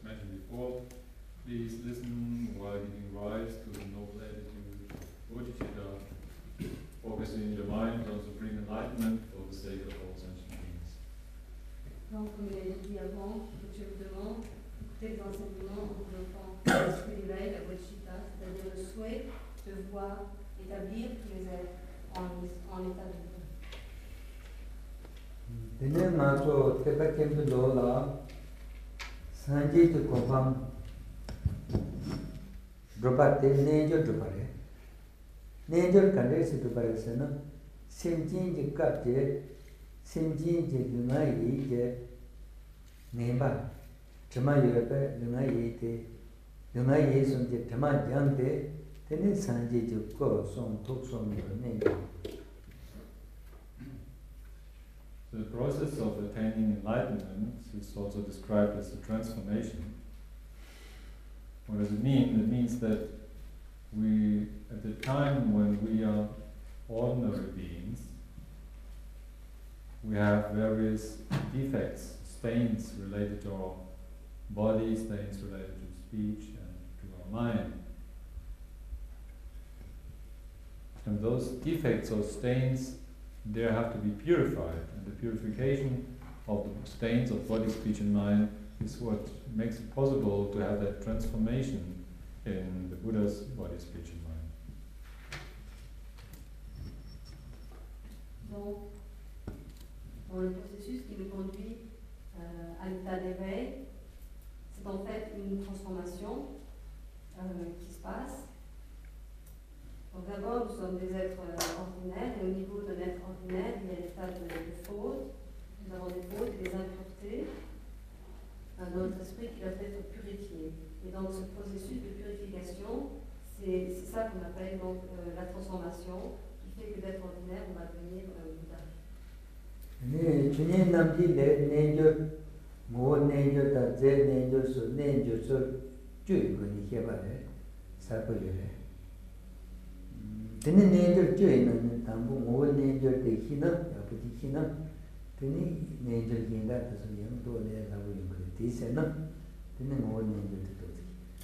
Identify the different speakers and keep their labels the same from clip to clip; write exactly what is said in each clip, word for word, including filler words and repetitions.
Speaker 1: mentioned before, please listen while giving rise to the noble attitude of bodhicitta, focusing your mind on supreme enlightenment for the sake of all sentient beings.
Speaker 2: Donc, comme il a dit avant, je vous demande d'écouter les enseignements en développant l'esprit d'éveil, la bodhicitta, c'est-à-dire le souhait de voir établir tous les êtres en, en état de vie.
Speaker 3: Dine maso teba kembu lola sanji tu kompam dropa te nejo dropare nejo kande se dropare se na semjin je kapje semjin je lunga yi je nemba chama yope lunga yi te lunga yi som je chama jang te tene sanji je ko som tok som nejo.
Speaker 1: The process of attaining enlightenment is also described as a transformation. What does it mean? It means that we, at the time when we are ordinary beings, we have various defects, stains related to our body, stains related to speech and to our mind. And those defects or stains, they have to be purified, and the purification of the stains of body, speech and mind is what makes it possible to have that transformation in the Buddha's body, speech and mind.
Speaker 2: Donc, dans le processus qui nous conduit euh, à l'état d'éveil, c'est en fait une transformation euh, qui se passe. Donc d'abord, nous sommes des êtres ordinaires, et au niveau d'un être ordinaire, il y a des tas de, de fautes. Nous avons des fautes et des impuretés dans notre esprit qui doivent être purifiés. Et donc ce processus de purification, c'est ça qu'on appelle donc euh, la transformation, qui fait que d'être ordinaire, on va devenir euh, Bouddha.
Speaker 3: Tene nejo joy na tambu mo nejo te hina apudi hina tene nejo ginda taso yang do le la bu yung te se na tene mo nejo te to.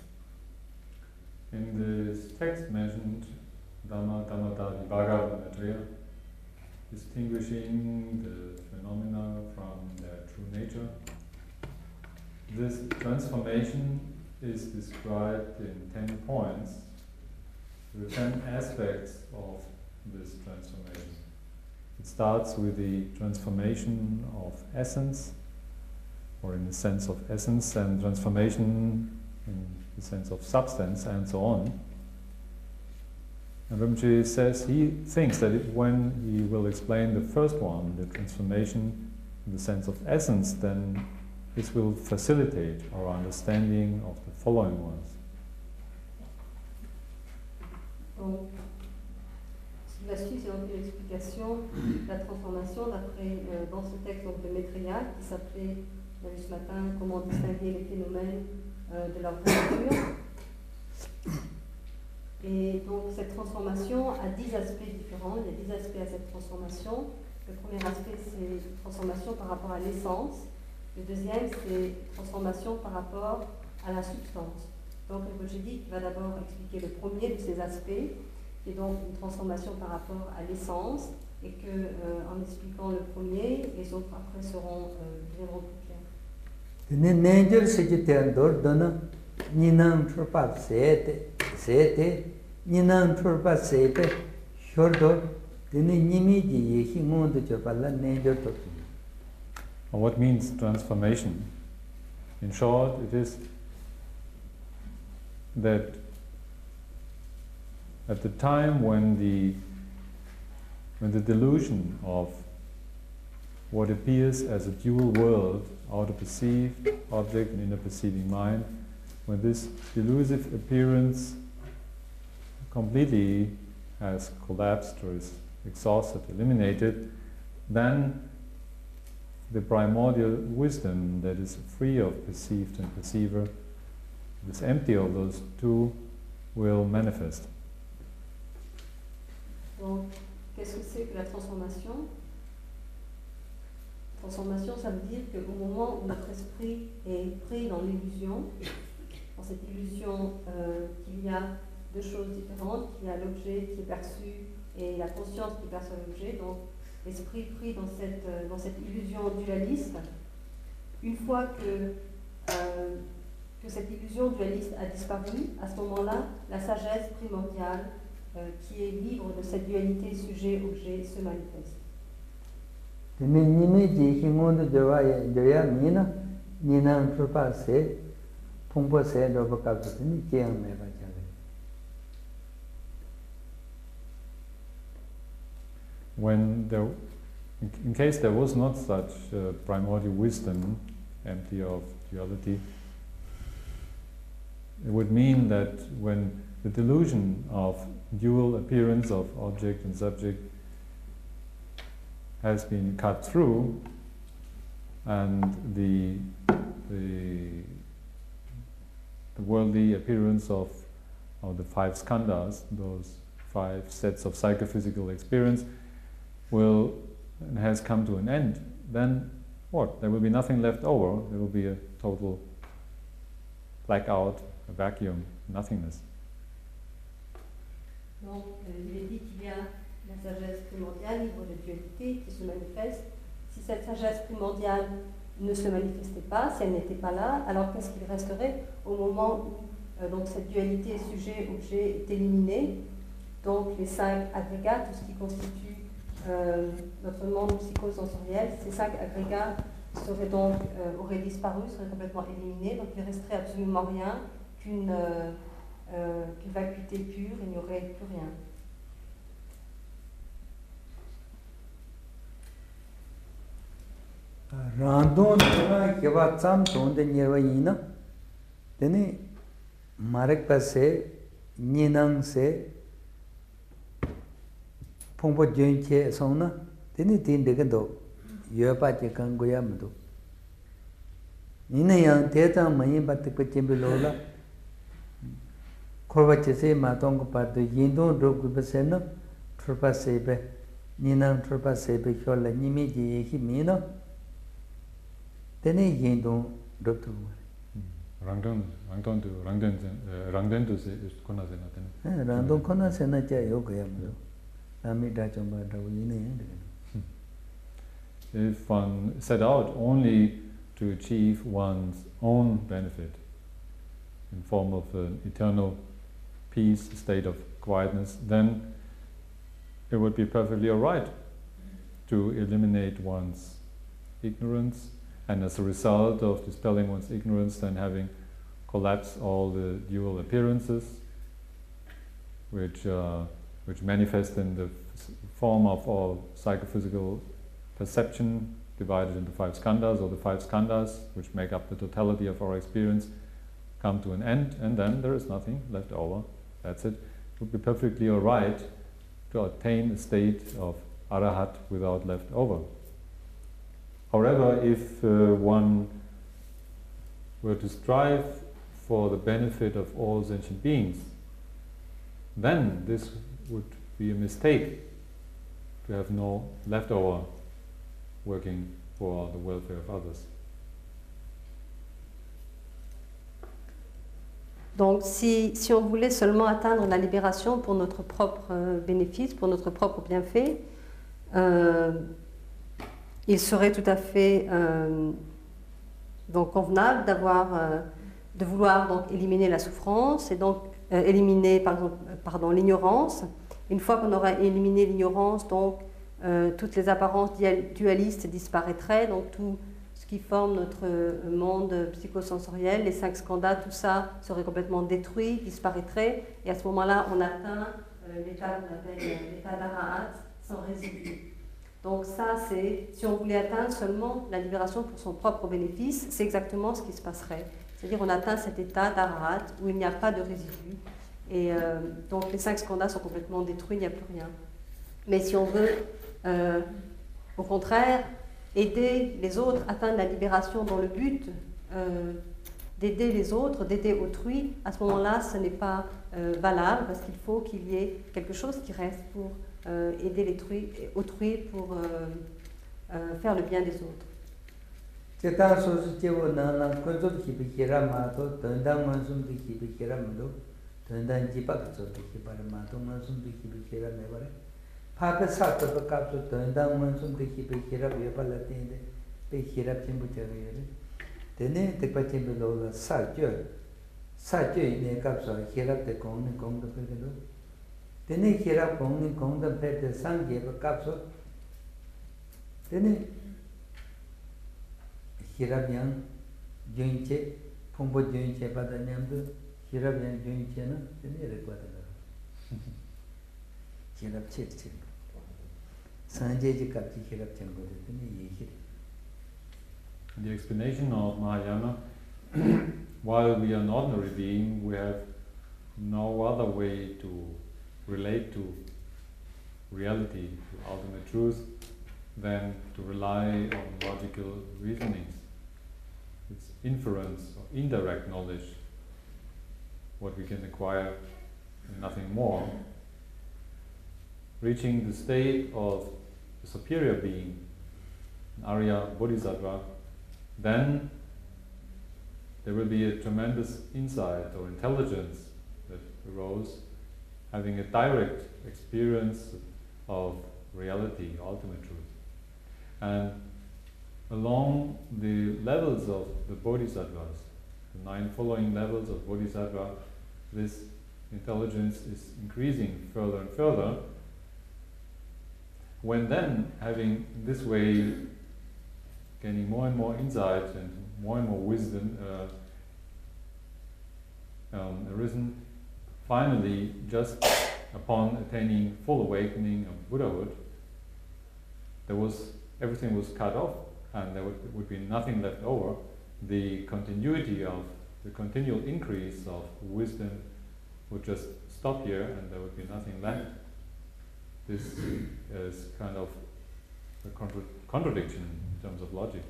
Speaker 1: In this text mentioned Dhamma Dhammata Vibhaga Maitreya, distinguishing the phenomena from their true nature. This transformation is described in ten points. There are ten aspects of this transformation. It starts with the transformation of essence, or in the sense of essence, and transformation in the sense of substance, and so on. And Rinpoche says he thinks that it, when he will explain the first one, the transformation in the sense of essence, then this will facilitate our understanding of the following ones.
Speaker 2: Donc, ce qui va suivre, c'est donc une explication de la transformation d'après, euh, dans ce texte donc, de Maitreya, qui s'appelait, on a vu ce matin, comment distinguer les phénomènes euh, de leur nature. Et donc, cette transformation a dix aspects différents. Il y a dix aspects à cette transformation. Le premier aspect, c'est transformation par rapport à l'essence. Le deuxième, c'est transformation par rapport à la substance. Donc, le Rinpoche dit qu'il va d'abord expliquer le premier de ces aspects, qui est donc une transformation par rapport à l'essence, et que, euh, en expliquant le premier, les autres après seront euh, deviendront plus clairs.
Speaker 3: Tene nejo sejite andor dona ninam tropa sete sete ninam tropa sete shordo tene nimi ji yehi mondo chopala nejo to.
Speaker 1: What means transformation? In short, it is that at the time when the when the delusion of what appears as a dual world, outer perceived object and inner perceiving mind, when this delusive appearance completely has collapsed or is exhausted, eliminated, then the primordial wisdom that is free of perceived and perceiver, this empty of those two, will manifest.
Speaker 2: Donc, qu'est-ce que c'est que la transformation? Transformation, ça veut dire qu'au moment où notre esprit est pris dans l'illusion, dans cette illusion euh, qu'il y a deux choses différentes, qu'il y a l'objet qui est perçu et la conscience qui perçoit l'objet, donc l'esprit pris dans cette, euh, dans cette illusion dualiste, une fois que, euh, que cette illusion dualiste a disparu, à ce moment-là, la sagesse primordiale, euh, qui est libre de cette dualité sujet-objet, se manifeste.
Speaker 1: When there, in case there was not such uh, primordial wisdom, empty of duality, it would mean that when the delusion of dual appearance of object and subject has been cut through, and the, the, the worldly appearance of, of the five skandhas, those five sets of psychophysical experience, will and has come to an end, then what? There will be nothing left over. There will be a total blackout, a vacuum, nothingness.
Speaker 2: Donc, euh, il est dit qu'il y a la sagesse primordiale, libre de dualité, qui se manifeste. Si cette sagesse primordiale ne se manifestait pas, si elle n'était pas là, alors qu'est-ce qu'il resterait au moment où euh, donc cette dualité sujet-objet est éliminée? Donc, les cinq agrégats, tout ce qui constitue Euh, notre monde psychosensoriel, ces cinq agrégats seraient donc, euh, auraient disparu, seraient complètement éliminés, donc il ne resterait absolument rien qu'une euh, euh, qu'une vacuité pure, il n'y aurait plus rien.
Speaker 3: Randon kewa tsam tonde nyerwa yina, tene marek pase nyinang se Pongpo Jön Che Song, Tini Tin Degando, Yopa Chikan Goyamdo. Nina Yang Tetan Mayin Batik Chimbilola, Korvachese Matongo Pato, Yindon Drogubaseno, Trupa Sebe, Nina Trupa Sebe Kyola, Nimiji Himino, Tene Yindon Doctor.
Speaker 1: Rangdon, Rangdon to Rangdon, Rangdon to Konasena.
Speaker 3: Randon Konasena Yokoyamdo.
Speaker 1: If one set out only to achieve one's own benefit in form of an eternal peace, a state of quietness, then it would be perfectly all right to eliminate one's ignorance, and as a result of dispelling one's ignorance, then having collapsed all the dual appearances, which uh, which manifest in the form of all psychophysical perception divided into five skandhas, or the five skandhas, which make up the totality of our experience, come to an end, and then there is nothing left over. That's it. It would be perfectly all right to attain a state of arahat without left over. However, if uh, one were to strive for the benefit of all sentient beings, then this would be a mistake to have no leftover working for the welfare of others.
Speaker 2: Donc si, si on voulait seulement atteindre la libération pour notre propre euh, bénéfice, pour notre propre bienfait, euh, il serait tout à fait euh, donc convenable d'avoir, euh, de vouloir donc éliminer la souffrance et donc euh, éliminer par exemple, pardon, l'ignorance. Une fois qu'on aura éliminé l'ignorance, donc euh, toutes les apparences dualistes disparaîtraient, donc tout ce qui forme notre monde psychosensoriel, les cinq skandhas, tout ça serait complètement détruit, disparaîtrait, et à ce moment-là, on atteint euh, l'état qu'on appelle l'état d'arahat, sans résidu. Donc ça, c'est, si on voulait atteindre seulement la libération pour son propre bénéfice, c'est exactement ce qui se passerait. C'est-à-dire on atteint cet état d'arahat où il n'y a pas de résidu. Et euh, donc les cinq skandhas sont complètement détruits, il n'y a plus rien. Mais si on veut, euh, au contraire, aider les autres à atteindre la libération dans le but euh, d'aider les autres, d'aider autrui, à ce moment-là, ce n'est pas euh, valable parce qu'il faut qu'il y ait quelque chose qui reste pour euh, aider autrui, pour euh, euh, faire le bien des autres.
Speaker 3: Chetan sosu chevo nana kunzot kipi kira mato, tendang mansum di kipi kira mado, tendang jipa kizot di kipara mato, mansum di kipi kira mebare. Papa sakta pa kapso tendang mansum di kipi kira vepa latende, pe kira chimbu chagayore. Tene tekpa chimbu lola sa kyo, sa kyo ine kapso kira te kongni kongda pekedo. Tene kira kongni kongda peke sangye pa kapso, tene Hirabyang Junche, Pumbo Junche Padanyamdu, Hirabyang Junche, no, then they require Hirab Chit. Sanjay Kapti Hirab Chango,
Speaker 1: the explanation of Mahayana, while we are an ordinary being, we have no other way to relate to reality, to ultimate truth, than to rely on logical reasonings. It's inference or indirect knowledge, what we can acquire and nothing more. Reaching the state of a superior being, an Arya Bodhisattva, then there will be a tremendous insight or intelligence that arose, having a direct experience of reality, ultimate truth. And along the levels of the bodhisattvas, the nine following levels of bodhisattva, this intelligence is increasing further and further. When then, having this way, gaining more and more insight and more and more wisdom uh, um, arisen, finally, just upon attaining full awakening of Buddhahood, there was everything was cut off, and there would, would be nothing left over. The continuity of the continual increase of wisdom would just stop here, and there would be nothing left. This is kind of a contra- contradiction in terms of logic.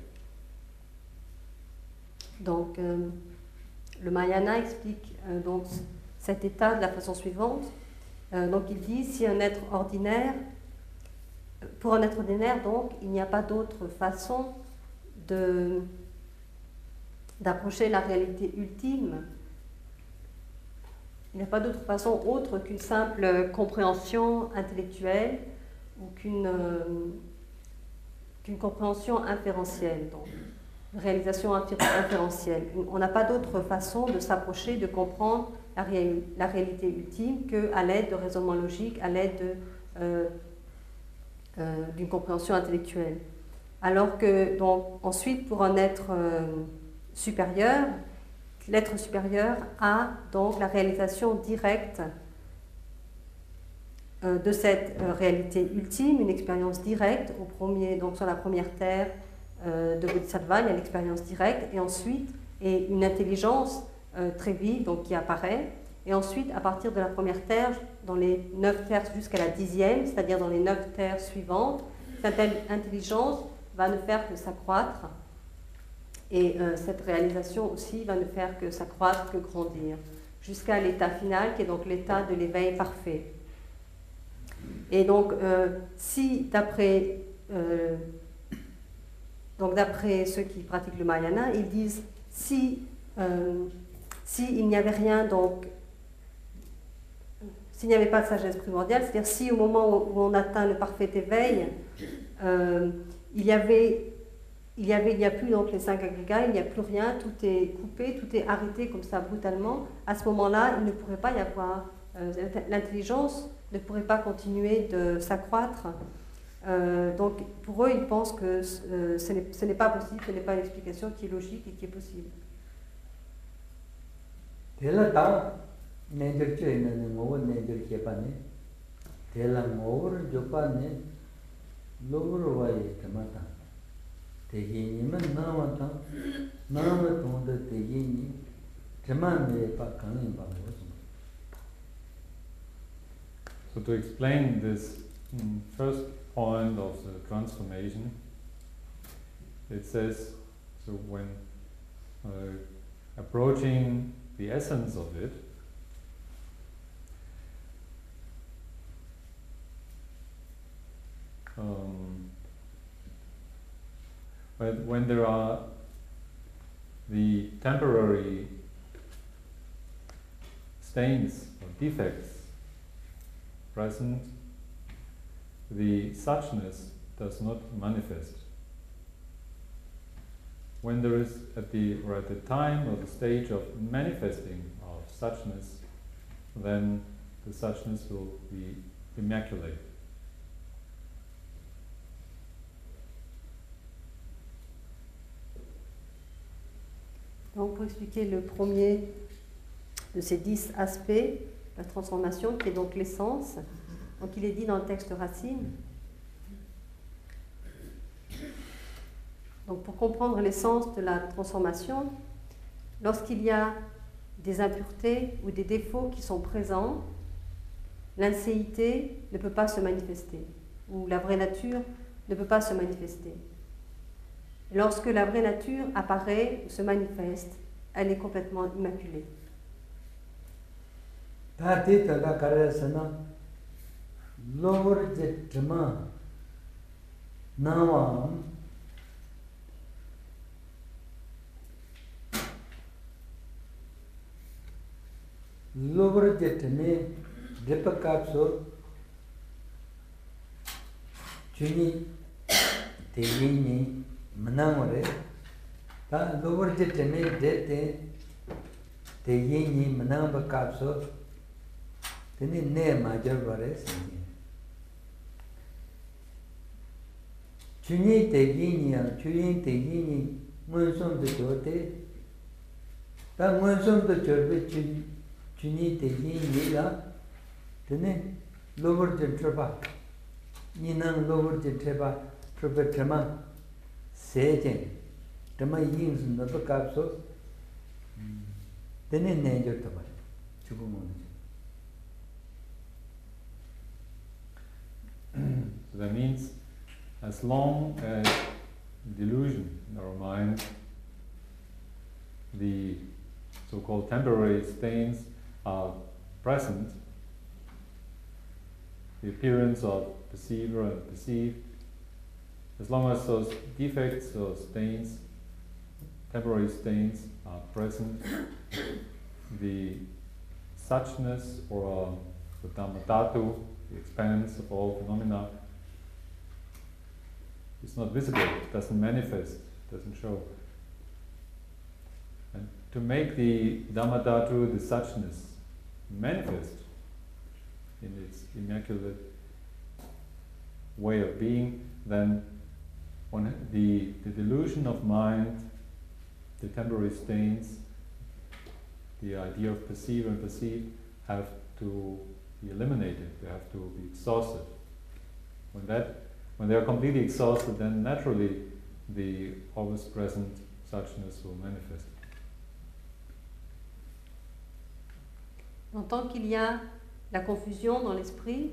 Speaker 2: Donc, euh, le Mahayana explique euh, donc cet état de la façon suivante. Euh, donc, il dit si un être ordinaire, pour un être ordinaire, donc, il n'y a pas d'autre façon de d'approcher la réalité ultime. Il n'y a pas d'autre façon autre qu'une simple compréhension intellectuelle ou qu'une euh, qu'une compréhension inférentielle, donc réalisation inférentielle. On n'a pas d'autre façon de s'approcher, de comprendre la, ré la réalité ultime qu'à l'aide de raisonnement logique, à l'aide de, euh, euh, d'une compréhension intellectuelle. Alors que, donc, ensuite, pour un être euh, supérieur, l'être supérieur a donc la réalisation directe euh, de cette euh, réalité ultime, une expérience directe, au premier, donc sur la première terre euh, de Bodhisattva, il y a l'expérience directe, et ensuite, et une intelligence euh, très vive donc, qui apparaît, et ensuite, à partir de la première terre, dans les neuf terres jusqu'à la dixième, c'est-à-dire dans les neuf terres suivantes, cette intelligence va ne faire que s'accroître. Et euh, cette réalisation aussi va ne faire que s'accroître, que grandir, jusqu'à l'état final, qui est donc l'état de l'éveil parfait. Et donc, euh, si d'après euh, donc d'après ceux qui pratiquent le Mahayana, ils disent si euh, s'il n'y avait rien, donc s'il n'y avait pas de sagesse primordiale, c'est-à-dire si au moment où on atteint le parfait éveil, euh, il y avait Il y avait, il n'y a plus donc les cinq agrégats, il n'y a plus rien, tout est coupé, tout est arrêté comme ça brutalement. À ce moment-là, il ne pourrait pas y avoir, euh, l'intelligence ne pourrait pas continuer de s'accroître. Euh, donc pour eux, ils pensent que euh, ce n'est, ce n'est pas possible, ce n'est pas une explication qui est logique et qui est possible.
Speaker 1: So to explain this mm, first point of the transformation, it says, so when uh, approaching the essence of it, um, But when there are the temporary stains or defects present, the suchness does not manifest. When there is at the or at the time or the stage of manifesting of suchness, then the suchness will be immaculate.
Speaker 2: Donc, pour expliquer le premier de ces dix aspects, la transformation, qui est donc l'essence, donc il est dit dans le texte racine. Donc, pour comprendre l'essence de la transformation, lorsqu'il y a des impuretés ou des défauts qui sont présents, l'inséité ne peut pas se manifester, ou la vraie nature ne peut pas se manifester. Lorsque la vraie nature apparaît ou se manifeste, elle est complètement immaculée.
Speaker 3: Tati tada karasana lower jetrama nawam lower jetne dipakapso chuni tegini manamore ta lower jetne dete tegini manambakapso teni ne major bare singi chuni tegini ya chuni tegini monsom de jote ta monsom de chorbe chuni chuni tegini la teni lower jetraba ninang lower jetraba trobe trama sejen trama yings no bakapso teni ne jotaba chubumon.
Speaker 1: So that means, as long as delusion in our mind, the so-called temporary stains are present, the appearance of perceiver and perceived, as long as those defects or stains, temporary stains are present, the suchness or the Dhammadhatu, the expanse of all phenomena, is not visible, doesn't manifest, doesn't show. And to make the Dhammadhatu, the suchness, manifest in its immaculate way of being, then one, the, the delusion of mind, the temporary stains, the idea of perceive and perceive have to be eliminated, they have to be exhausted. When that, when they are completely exhausted, then naturally the always present suchness will manifest.
Speaker 2: En tant qu'il y a la confusion dans l'esprit,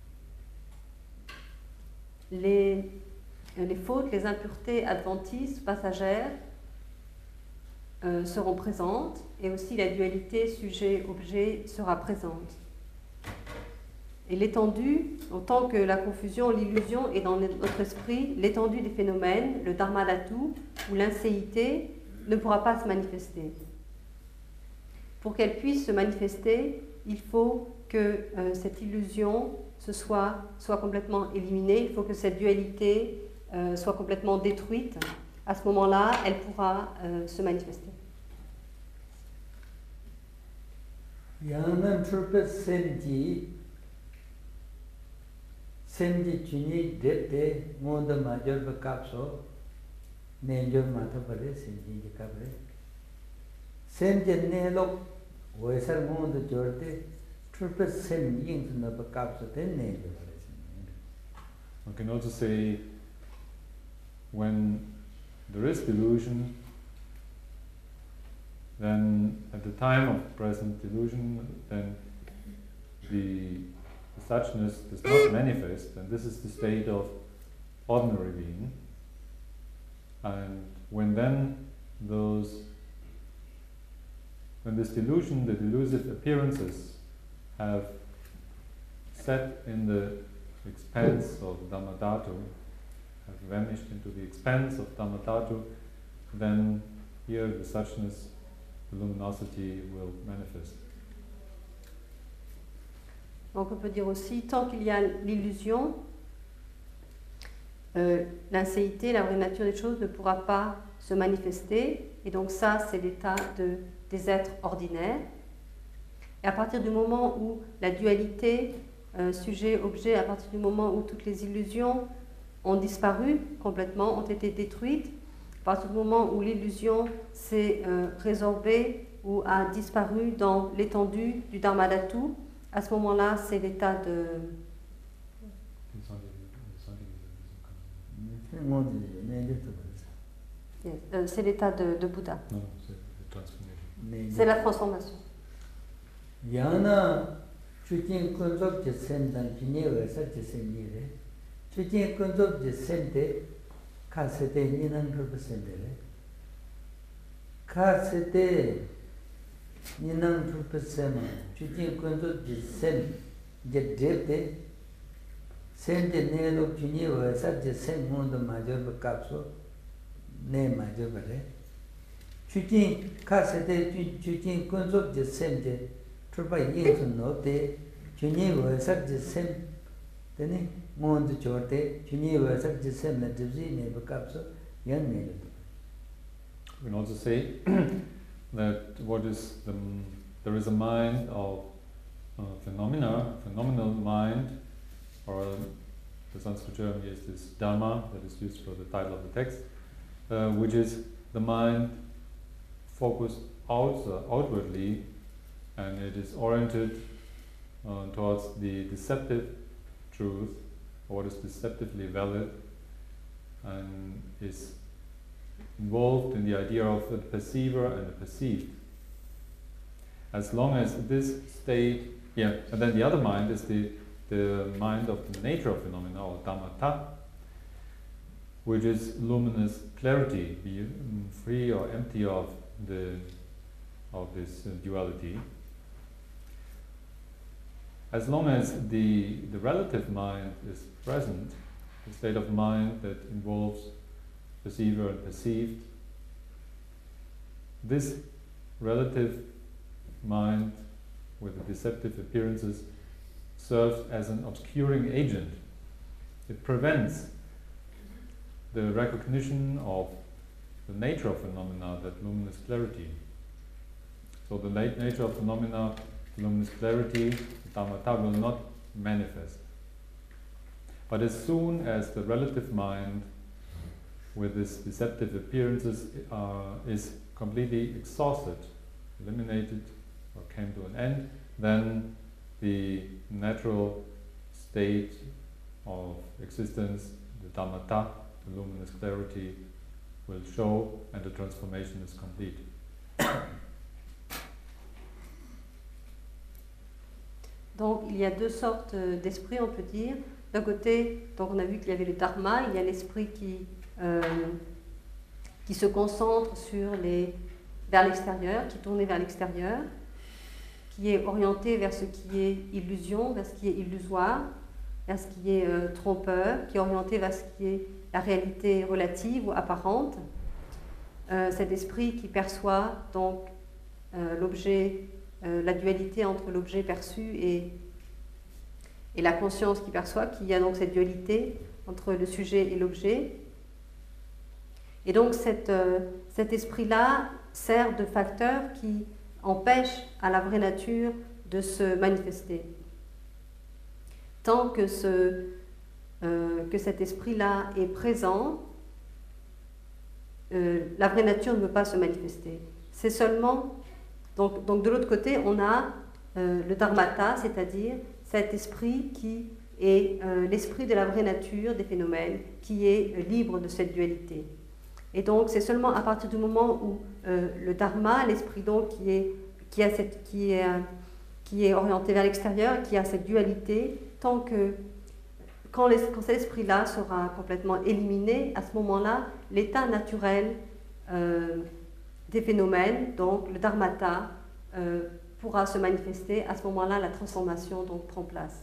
Speaker 2: les, les fautes, les impuretés adventices, passagères, euh, seront présentes, et aussi la dualité sujet-objet sera présente. Et l'étendue, autant que la confusion, l'illusion est dans notre esprit, l'étendue des phénomènes, le dharmadhatu ou l'inséité ne pourra pas se manifester. Pour qu'elle puisse se manifester, il faut que euh, cette illusion se soit, soit complètement éliminée, il faut que cette dualité euh, soit complètement détruite. À ce moment-là, elle pourra euh, se manifester.
Speaker 3: Yanam trupe senji senji chuni dete monda major bakapso nenjor mata pare senji jikabre senji nelo oesar monda jorde trupe sen yings na bakapso ten nenjor pare.
Speaker 1: One can also say, when there is delusion, then at the time of present delusion, then the, the suchness does not manifest, and this is the state of ordinary being. And when then those, when this delusion, the delusive appearances have set in the expanse of Dhammadhatu, have vanished into the expanse of Dhammadhatu, then here the suchness, the luminosity will manifest.
Speaker 2: Donc on peut dire aussi, tant qu'il y a l'illusion, euh, l'inséité, la vraie nature des choses ne pourra pas se manifester. Et donc ça, c'est l'état de, des êtres ordinaires. Et à partir du moment où la dualité, euh, sujet-objet, à partir du moment où toutes les illusions ont disparu complètement, ont été détruites, à partir du moment où l'illusion s'est euh, résorbée ou a disparu dans l'étendue du Dharmadhatu, à ce moment-là, c'est l'état de... Euh, c'est l'état de, de Bouddha.
Speaker 1: Non, c'est la transformation.
Speaker 2: C'est la transformation.
Speaker 3: Yana chutin kunzop je sendan pini wesa je senire. Chutin kunzop je sente kasete ninan rupa sendere. Kasete ninan rupa sema. Chutin kunzop je sen je drepte sente nelo pini wesa je sen mundo major kapso ne major bare. Chutin kasete chutin kunzop je sente Turba yinsu no te chunyi wasak jisem teni ngondu chorte chunyi wasak jisem na dribzi ne bakapso yan ne.
Speaker 1: We can also say that what is the, there is a mind of uh, phenomena, phenomenal mind, or the Sanskrit term is this Dhamma that is used for the title of the text, uh, which is the mind focused out, uh, outwardly, and it is oriented uh, towards the deceptive truth, or what is deceptively valid, and is involved in the idea of the perceiver and the perceived. As long as this state, yeah, and then the other mind is the, the mind of the nature of phenomena, or Dhamata, which is luminous clarity, be free or empty of the of this uh, duality. As long as the, the relative mind is present, the state of mind that involves perceiver and perceived, this relative mind with the deceptive appearances serves as an obscuring agent. It prevents the recognition of the nature of phenomena, that luminous clarity. So the late nature of phenomena, luminous clarity, Dhamata will not manifest. But as soon as the relative mind with its deceptive appearances uh, is completely exhausted, eliminated, or came to an end, then the natural state of existence, the Dhamata, the luminous clarity, will show, and the transformation is complete.
Speaker 2: Donc il y a deux sortes d'esprits, on peut dire. D'un côté, donc on a vu qu'il y avait le dharma, il y a l'esprit qui, euh, qui se concentre sur les, vers l'extérieur, qui est tourné vers l'extérieur, qui est orienté vers ce qui est illusion, vers ce qui est illusoire, vers ce qui est euh, trompeur, qui est orienté vers ce qui est la réalité relative ou apparente. Euh, cet esprit qui perçoit donc euh, l'objet, euh, la dualité entre l'objet perçu et, et la conscience qui perçoit, qu'il y a donc cette dualité entre le sujet et l'objet. Et donc cette, euh, cet esprit-là sert de facteur qui empêche à la vraie nature de se manifester. Tant que, ce, euh, que cet esprit-là est présent, euh, la vraie nature ne peut pas se manifester. C'est seulement... Donc, donc de l'autre côté, on a euh, le dharmata, c'est-à-dire cet esprit qui est euh, l'esprit de la vraie nature des phénomènes, qui est euh, libre de cette dualité. Et donc c'est seulement à partir du moment où euh, le dharma, l'esprit donc qui est, qui, a cette, qui, est, euh, qui est orienté vers l'extérieur, qui a cette dualité, tant que quand, les, quand cet esprit-là sera complètement éliminé, à ce moment-là, l'état naturel euh, des phénomènes, donc le dharmata, euh, pourra se manifester. À ce moment-là, la transformation donc prend place.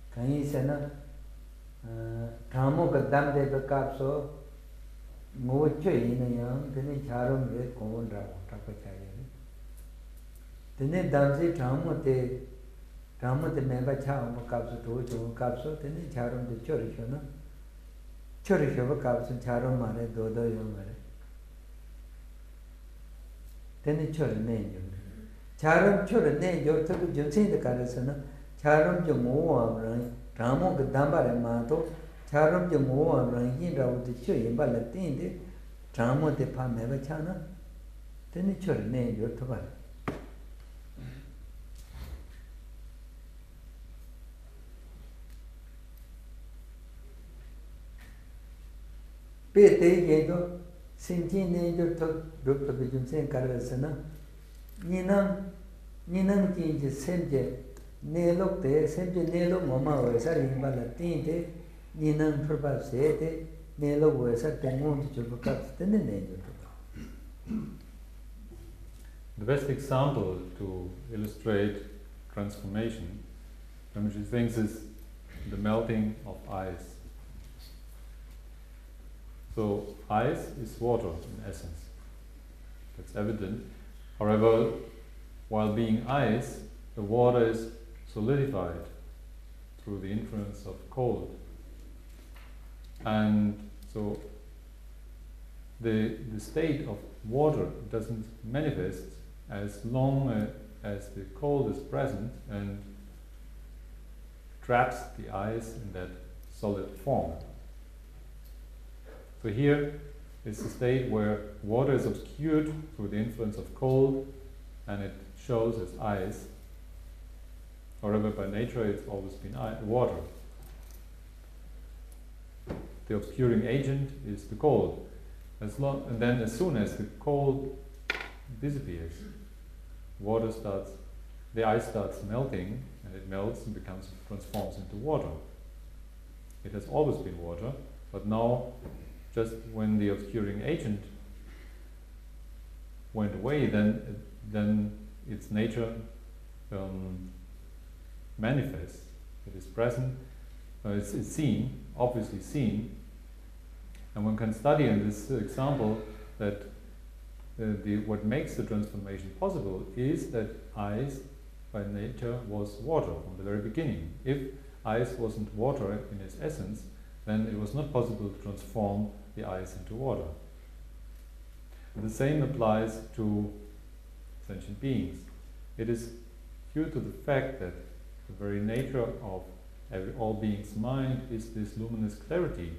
Speaker 3: Quand il s'est là, Ramo ka dam de be kap so mo che yin yang tene charom le kon ra ta pa cha ye tene dam se Ramo te Ramo te me ba cha mo kap so to jo kap so tene charom de chor cho na chor cho ba kap so charom ma le do do yo ma le tene chor ne yo charom chor ne yo to jo se de ka le so na charom jo mo wa ra Ramo ka dam ba le ma to charam je mo wa ran yin ra de chö yin ba la tin de Ramo de pa me ba cha na tene chor ne yo to ba pe te ye do sin jin ne yo to rup to be jum sen kar sa na ni nam ni nam ki je sem je ne lok te sem je ne lok mo ma wa sa yin ba la tin de The
Speaker 1: best example to illustrate transformation, Ramji thinks, is the melting of ice. So ice is water in essence. That's evident. However, while being ice, the water is solidified through the influence of cold. And so the, the state of water doesn't manifest as long uh, as the cold is present and traps the ice in that solid form. So here is a state where water is obscured through the influence of cold and it shows as ice. However, by nature it's always been water. The obscuring agent is the cold. As long, and then as soon as the cold disappears, water starts, the ice starts melting, and it melts and becomes transforms into water. It has always been water, but now, just when the obscuring agent went away, then then its nature um, manifests. It is present. Uh, it's, it's seen, obviously seen. And one can study in this example that uh, the, what makes the transformation possible is that ice by nature was water from the very beginning. If ice wasn't water in its essence, then it was not possible to transform the ice into water. And the same applies to sentient beings. It is due to the fact that the very nature of every, all beings' mind is this luminous clarity,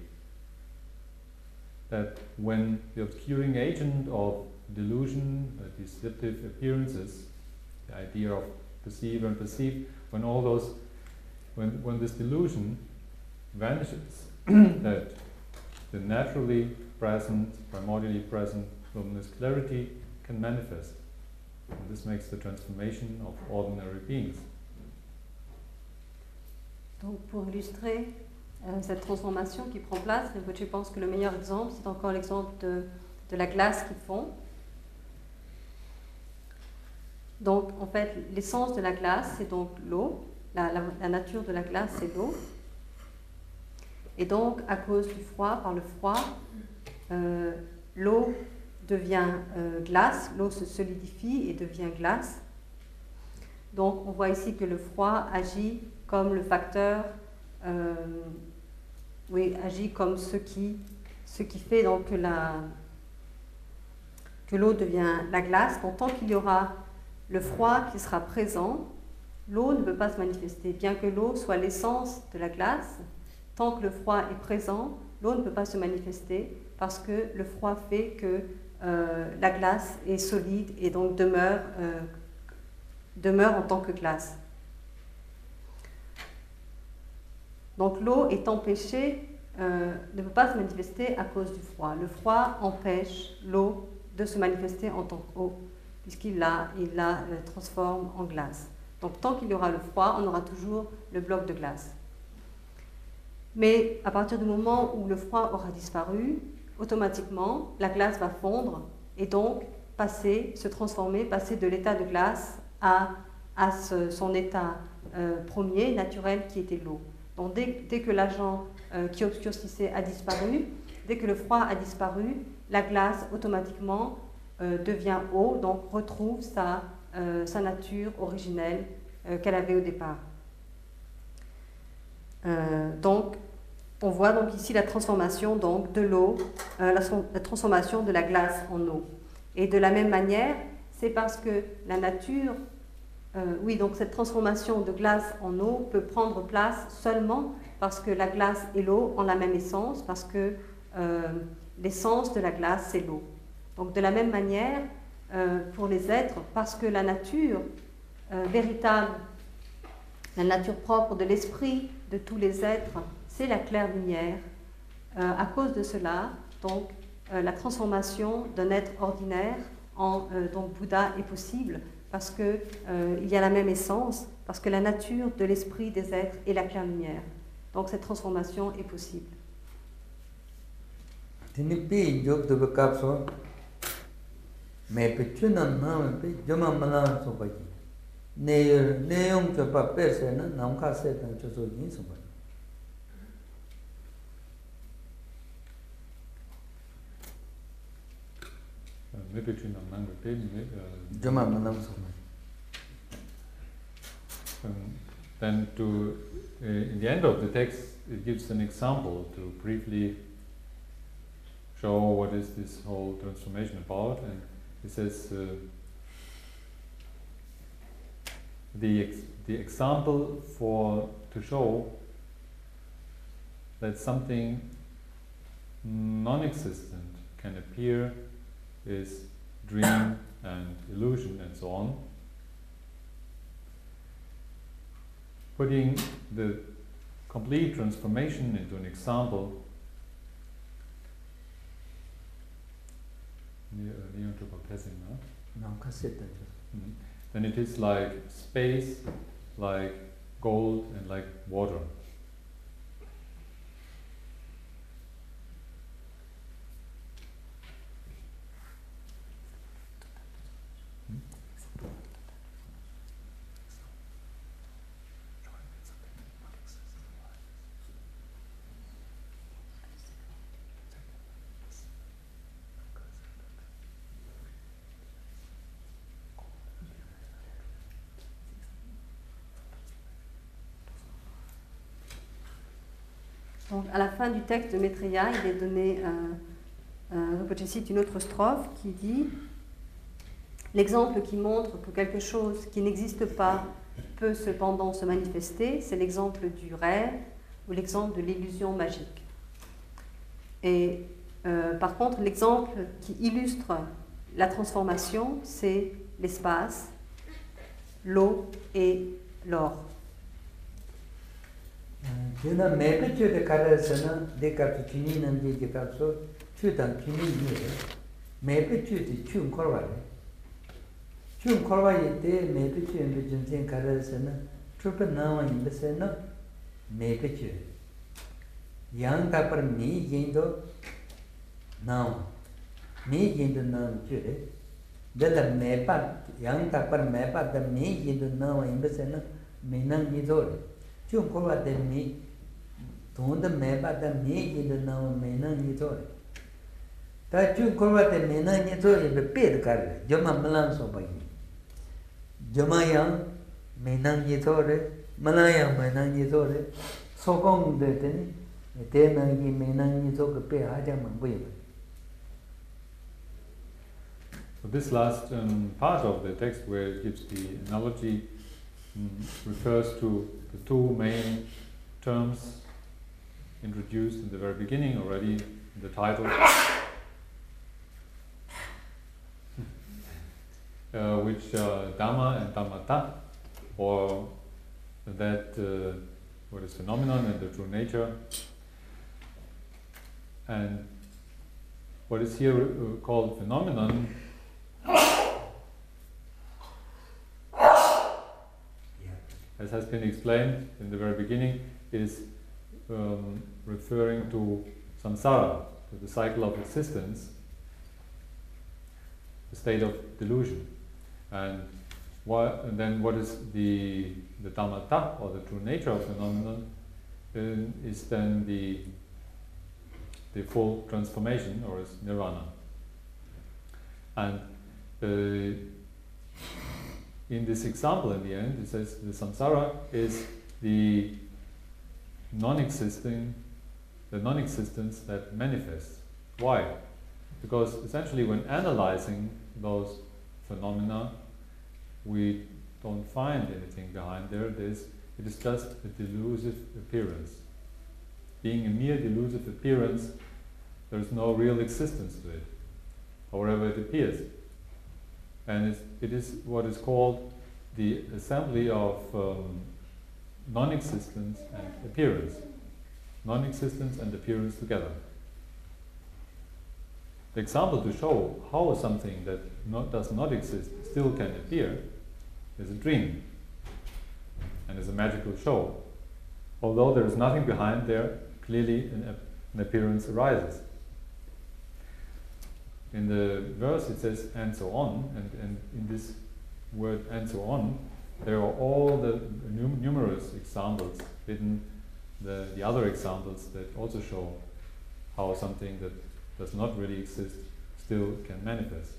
Speaker 1: that when the obscuring agent of delusion, uh, deceptive appearances, the idea of perceive and perceive, when all those, when, when this delusion vanishes, that the naturally present, primordially present luminous clarity can manifest. And this makes the transformation of ordinary beings.
Speaker 2: Donc pour illustrer euh, cette transformation qui prend place, je pense que le meilleur exemple, c'est encore l'exemple de, de la glace qui fond. Donc en fait, l'essence de la glace, c'est donc l'eau. La, la, la nature de la glace, c'est l'eau. Et donc, à cause du froid, par le froid, euh, l'eau devient euh, glace, l'eau se solidifie et devient glace. Donc on voit ici que le froid agit comme le facteur, euh, oui, agit comme ce qui, ce qui fait donc que, la, que l'eau devient la glace. Donc tant qu'il y aura le froid qui sera présent, l'eau ne peut pas se manifester. Bien que l'eau soit l'essence de la glace, tant que le froid est présent, l'eau ne peut pas se manifester parce que le froid fait que euh, la glace est solide et donc demeure, euh, demeure en tant que glace. Donc l'eau est empêchée, euh, ne peut pas se manifester à cause du froid. Le froid empêche l'eau de se manifester en tant qu'eau, puisqu'il la, il la euh, transforme en glace. Donc tant qu'il y aura le froid, on aura toujours le bloc de glace. Mais à partir du moment où le froid aura disparu, automatiquement, la glace va fondre et donc passer, se transformer, passer de l'état de glace à, à ce, son état euh, premier, naturel, qui était l'eau. Donc dès, dès que l'agent euh, qui obscurcissait a disparu, dès que le froid a disparu, la glace automatiquement euh, devient eau, donc retrouve sa, euh, sa nature originelle euh, qu'elle avait au départ. Euh, donc on voit donc ici la transformation donc, de l'eau, euh, la, la transformation de la glace en eau. Et de la même manière, c'est parce que la nature, euh, oui, donc cette transformation de glace en eau peut prendre place seulement parce que la glace et l'eau ont la même essence, parce que euh, l'essence de la glace, c'est l'eau. Donc de la même manière, euh, pour les êtres, parce que la nature euh, véritable, la nature propre de l'esprit de tous les êtres, c'est la claire lumière. Euh, à cause de cela, donc, euh, la transformation d'un être ordinaire en euh, donc Bouddha est possible parce qu'il euh, y a la même essence, parce que la nature de l'esprit des êtres est la claire lumière. Donc cette transformation est possible.
Speaker 1: Um, then to, uh, in the end of the text, it gives an example to briefly show what is this whole transformation about, and it says uh, the ex the example for to show that something non-existent can appear is dream and illusion and so on. Putting the complete transformation into an example, then it is like space, like gold, and like water.
Speaker 2: Donc, à la fin du texte de Maitreya, il est donné, euh, euh, je cite une autre strophe qui dit « L'exemple qui montre que quelque chose qui n'existe pas peut cependant se manifester, c'est l'exemple du rêve ou l'exemple de l'illusion magique. » Et euh, par contre, l'exemple qui illustre la transformation, c'est l'espace, l'eau et l'or.
Speaker 3: Dina mepe chute karasana de kartu chini namje je kapso chutan chini ne mepe chute chun korwa chun korwa yete mepe chute be junsen karasana chupa nawa imbesena mepe chute yang ta par mi jindo nawa mi jindo nawa chute dela mepa yang ta par mepa da mi jindo nawa imbesena menang nidore chung korwa de mi tunda meba da mi gi de na me na ni to ta chung korwa de me na ni to be pe de kar jama malan so ba yi jama yang me na ni to re malaya me na ni to re so kong de de ni de na gi me na ni to ke pe ha ja ma bu yi.
Speaker 1: So this last um, part of the text where it gives the analogy um, refers to the two main terms introduced in the very beginning already in the title, uh, which uh, Dhamma and Dhammata, or that uh, what is phenomenon and the true nature, and what is here uh, called phenomenon as has been explained in the very beginning, is um, referring to samsara, to the cycle of existence, the state of delusion. And, what, and then what is the, the dhammata, or the true nature of phenomenon, uh, is then the the full transformation, or is nirvana. And uh, in this example, in the end, it says the samsara is the non-existing, the non-existence that manifests. Why? Because essentially, when analyzing those phenomena, we don't find anything behind there. There's, it is just a delusive appearance. Being a mere delusive appearance, there is no real existence to it, however it appears. And it's, it is what is called the assembly of um, non-existence and appearance. Non-existence and appearance together. The example to show how something that not, does not exist still can appear is a dream, and is a magical show. Although there is nothing behind there, clearly an, an appearance arises. In the verse it says, and so on, and, and in this word, and so on, there are all the num numerous examples hidden, the, the other examples that also show how something that does not really exist still can manifest.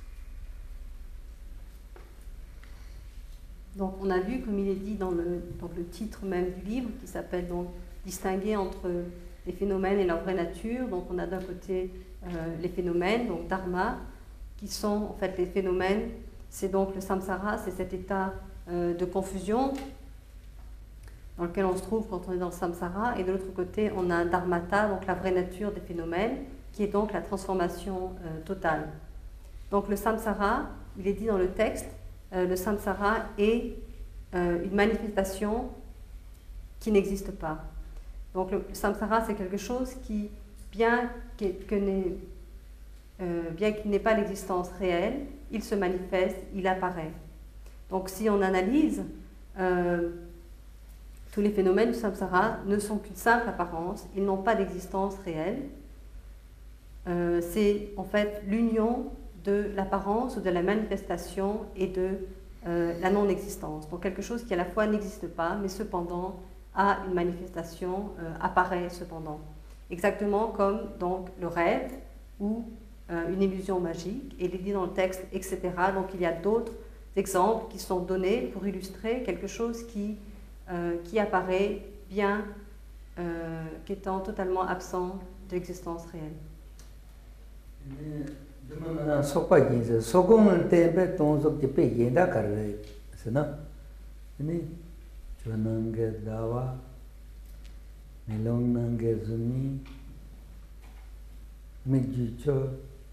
Speaker 2: Donc on a vu, comme il est dit dans le, dans le titre même du livre, qui s'appelle donc distinguer entre les phénomènes et leur vraie nature. Donc on a d'un côté euh, les phénomènes, donc dharma, qui sont en fait les phénomènes. C'est donc le samsara, c'est cet état euh, de confusion dans lequel on se trouve quand on est dans le samsara. Et de l'autre côté, on a dharmata, donc la vraie nature des phénomènes, qui est donc la transformation euh, totale. Donc le samsara, il est dit dans le texte, euh, le samsara est euh, une manifestation qui n'existe pas. Donc le samsara, c'est quelque chose qui, bien que, que n'est, euh, bien qu'il n'ait pas l'existence réelle, il se manifeste, il apparaît. Donc si on analyse, euh, tous les phénomènes du samsara ne sont qu'une simple apparence, ils n'ont pas d'existence réelle. Euh, c'est en fait l'union de l'apparence ou de la manifestation et de euh, la non-existence. Donc quelque chose qui à la fois n'existe pas, mais cependant a une manifestation, euh, apparaît cependant. Exactement comme donc le rêve ou euh, une illusion magique, et il est dit dans le texte, et cetera. Donc il y a d'autres exemples qui sont donnés pour illustrer quelque chose qui, euh, qui apparaît bien, euh, qu'étant totalement absent de l'existence réelle.
Speaker 3: Sokpa jinsa, sokong tenpe tonsok jepe yenda karre sena. Ini chunange dawa, milonange zumi, mikjucho,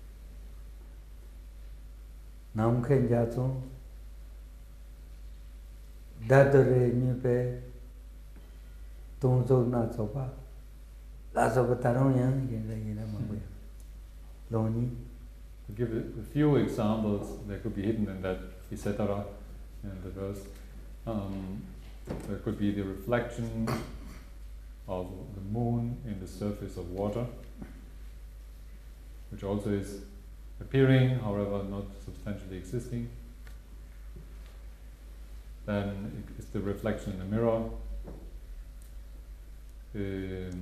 Speaker 3: namkhen jatson, dadore nyupe, tonsok na sopa, la sopa tarong yang yenda yenda mabuya. Loni.
Speaker 1: To give a, a few examples that could be hidden in that etc. in the verse, um, there could be the reflection of the moon in the surface of water, which also is appearing, however not substantially existing. Then it's the reflection in the mirror. Um,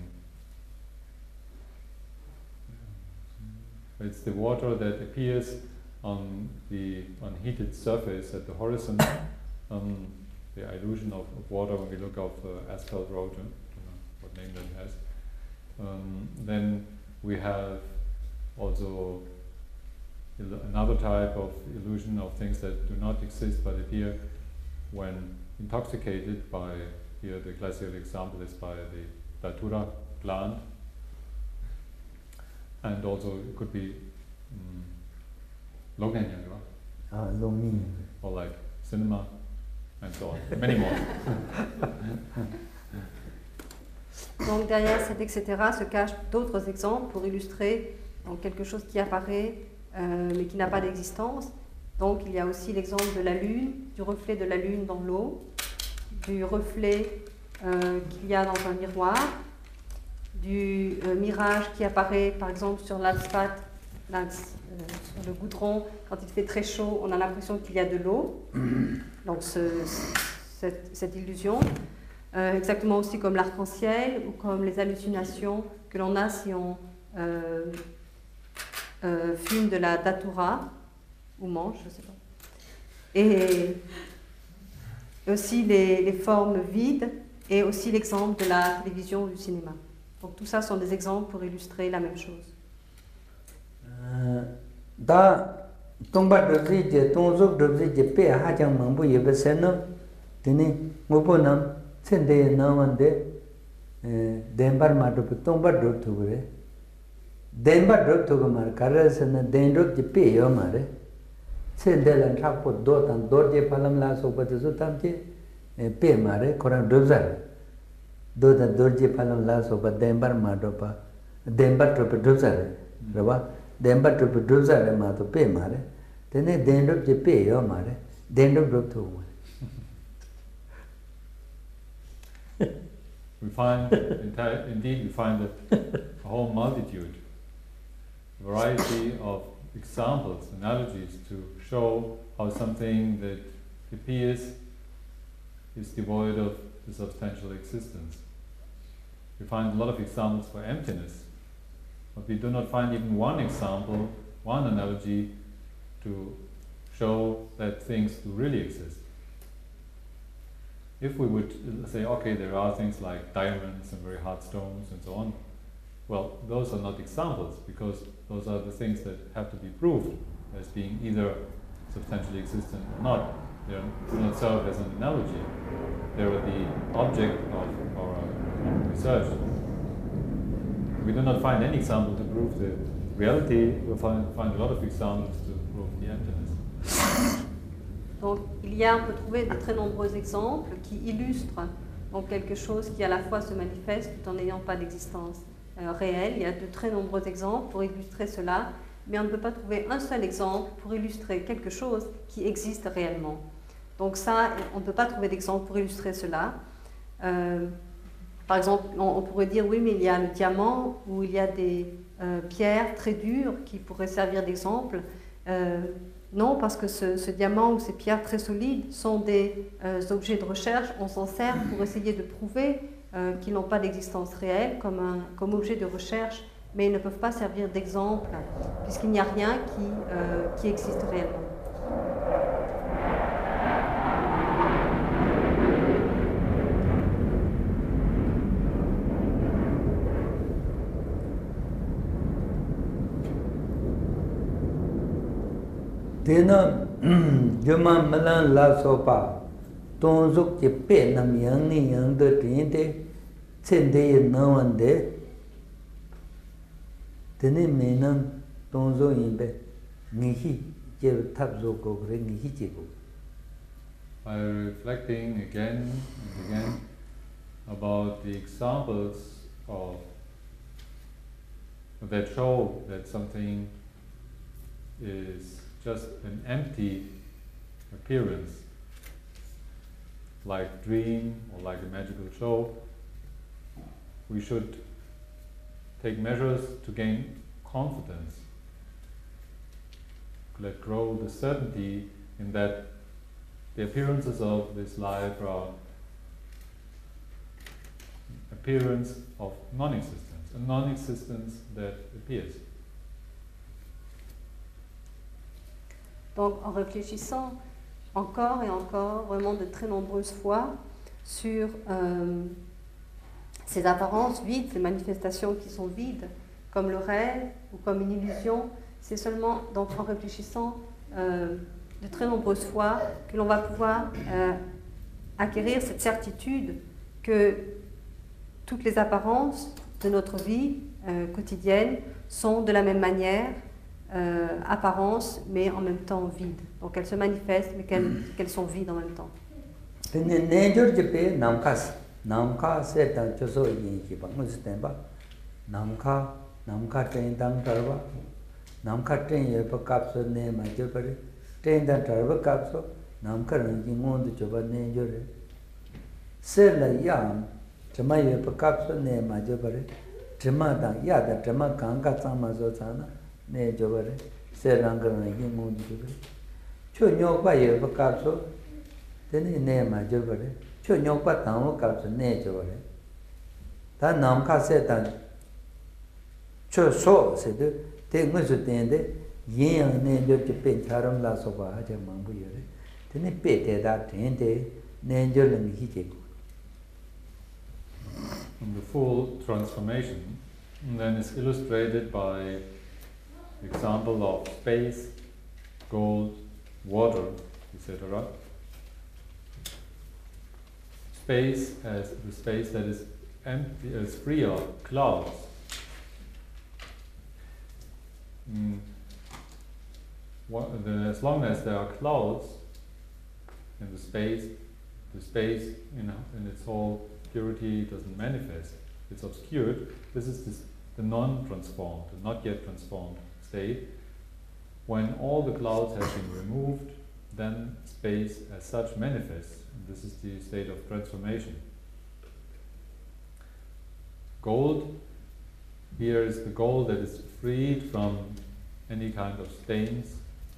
Speaker 1: It's the water that appears on the unheated surface at the horizon, um, the illusion of, of water when we look at the uh, asphalt road, I don't know what name that has. Um, then we have also another type of illusion of things that do not exist but appear when intoxicated by, here the classical example is by the datura plant. And also it could be um,
Speaker 3: ah, Longni,
Speaker 1: or like cinema, and so on. Many more.
Speaker 2: Donc derrière cet et cetera se cachent d'autres exemples pour illustrer donc, quelque chose qui apparaît euh, mais qui n'a pas d'existence. Donc il y a aussi l'exemple de la lune, du reflet de la lune dans l'eau, du reflet euh, qu'il y a dans un miroir, du euh, mirage qui apparaît par exemple sur l'asphalte, euh, sur le goudron, quand il fait très chaud, on a l'impression qu'il y a de l'eau, donc ce, cette, cette illusion. euh, exactement aussi comme l'arc-en-ciel ou comme les hallucinations que l'on a si on euh, euh, fume de la datura ou mange, je ne sais pas. Et aussi les, les formes vides et aussi l'exemple de la télévision ou du cinéma. Donc tout ça sont des exemples pour illustrer la même chose.
Speaker 3: Da tongba dobzi je tongzok dobzi je pe ha jang mangbu yebe seno tini ngopo nam sende namande denbar ma dob tongba dob thugre denbar dob thugmar karasana dendok je pe yo mare sende lan thakpo do tan do je phalam la so pat so tam je pe mare koran dobzar do da do je phalam la so pat denbar ma dob denbar dob dobzar raba denbar dob dobzar ma to pe mare tene dendok je pe yo mare dendok dob thugmar.
Speaker 1: We find, indeed, we find a, a whole multitude, variety of examples, analogies to show how something that appears is devoid of the substantial existence. We find a lot of examples for emptiness, but we do not find even one example, one analogy to show that things do really exist. If we would say, okay, there are things like diamonds and very hard stones and so on, well, those are not examples because those are the things that have to be proved as being either substantially existent or not. They do not serve as an analogy. They are the object of our research. We do not find any example to prove the reality. We'll find, find a lot of examples to prove the emptiness.
Speaker 2: Donc, il y a, on peut trouver de très nombreux exemples qui illustrent donc, quelque chose qui à la fois se manifeste tout en n'ayant pas d'existence euh, réelle. Il y a de très nombreux exemples pour illustrer cela, mais on ne peut pas trouver un seul exemple pour illustrer quelque chose qui existe réellement. Donc ça, on ne peut pas trouver d'exemple pour illustrer cela. Euh, par exemple, on, on pourrait dire, oui, mais il y a le diamant, ou il y a des euh, pierres très dures qui pourraient servir d'exemple. Euh, Non, parce que ce, ce diamant ou ces pierres très solides sont des euh, objets de recherche. On s'en sert pour essayer de prouver euh, qu'ils n'ont pas d'existence réelle comme, un, comme objet de recherche, mais ils ne peuvent pas servir d'exemple puisqu'il n'y a rien qui, euh, qui existe réellement.
Speaker 3: Tena juma malan la sopa tonzuk je pe nam yang ni yang de tin de chen de ye na wan de tene me nam tonzo yin be ni hi je thap zo ko gre ni hi je ko.
Speaker 1: By reflecting again and again about the examples of that show that something is just an empty appearance, like dream or like a magical show, we should take measures to gain confidence, let grow the certainty in that the appearances of this life are appearance of non-existence, a non-existence that appears.
Speaker 2: Donc, en réfléchissant encore et encore, vraiment de très nombreuses fois, sur euh, ces apparences vides, ces manifestations qui sont vides, comme le rêve ou comme une illusion, c'est seulement donc, en réfléchissant euh, de très nombreuses fois que l'on va pouvoir euh, acquérir cette certitude que toutes les apparences de notre vie euh, quotidienne sont de la même manière, Euh, apparence, mais en même temps vide. Donc elles se manifestent, mais qu'elles, qu'elles sont vides en même temps.
Speaker 3: ne jobare se rangana yin mon jobare cho nyo pa ye pa kapso tene ne ma jobare Cho nyokpa tangwa kalsu ne chaware. Ta namka se tang cho so se tu te ngusu tende yin yang ne jo chi pen charam la soba haja mambu yore. Tene pe te da tende ne jo lang hi che ku.
Speaker 1: And the full transformation then is illustrated by the example of space, gold, water, et cetera. Space as the space that is empty, is free of clouds. Mm. What, the, as long as there are clouds in the space, the space in, in its whole purity doesn't manifest. It's obscured. This is this, the non-transformed, the not yet transformed state. When all the clouds have been removed, then space as such manifests. And this is the state of transformation. Gold, here is the gold that is freed from any kind of stains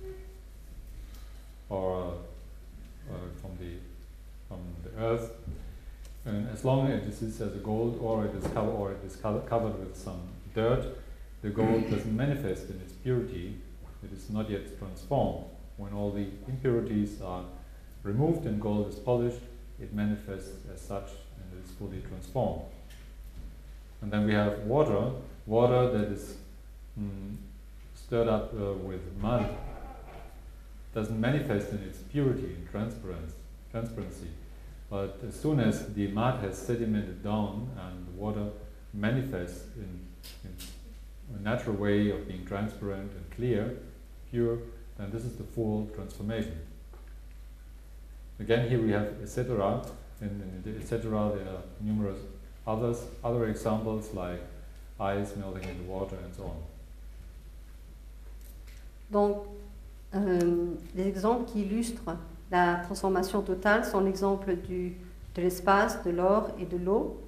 Speaker 1: or uh, from the from the earth. And as long as it is as a gold, or it is covered, or it is co covered with some dirt, the gold doesn't manifest in its purity. It is not yet transformed. When all the impurities are removed and gold is polished, it manifests as such and it is fully transformed. And then we have water, water that is mm, stirred up uh, with mud, doesn't manifest in its purity and transparency. transparency. But as soon as the mud has sedimented down and the water manifests in, in a natural way of being transparent and clear, pure, then this is the full transformation. Again, here we have et cetera. In, in the et cetera, there are numerous others, other examples like ice melting in the water and so on.
Speaker 2: Donc, euh, les exemples qui illustrent la transformation totale sont l'exemple du, de l'espace, de l'or et de l'eau.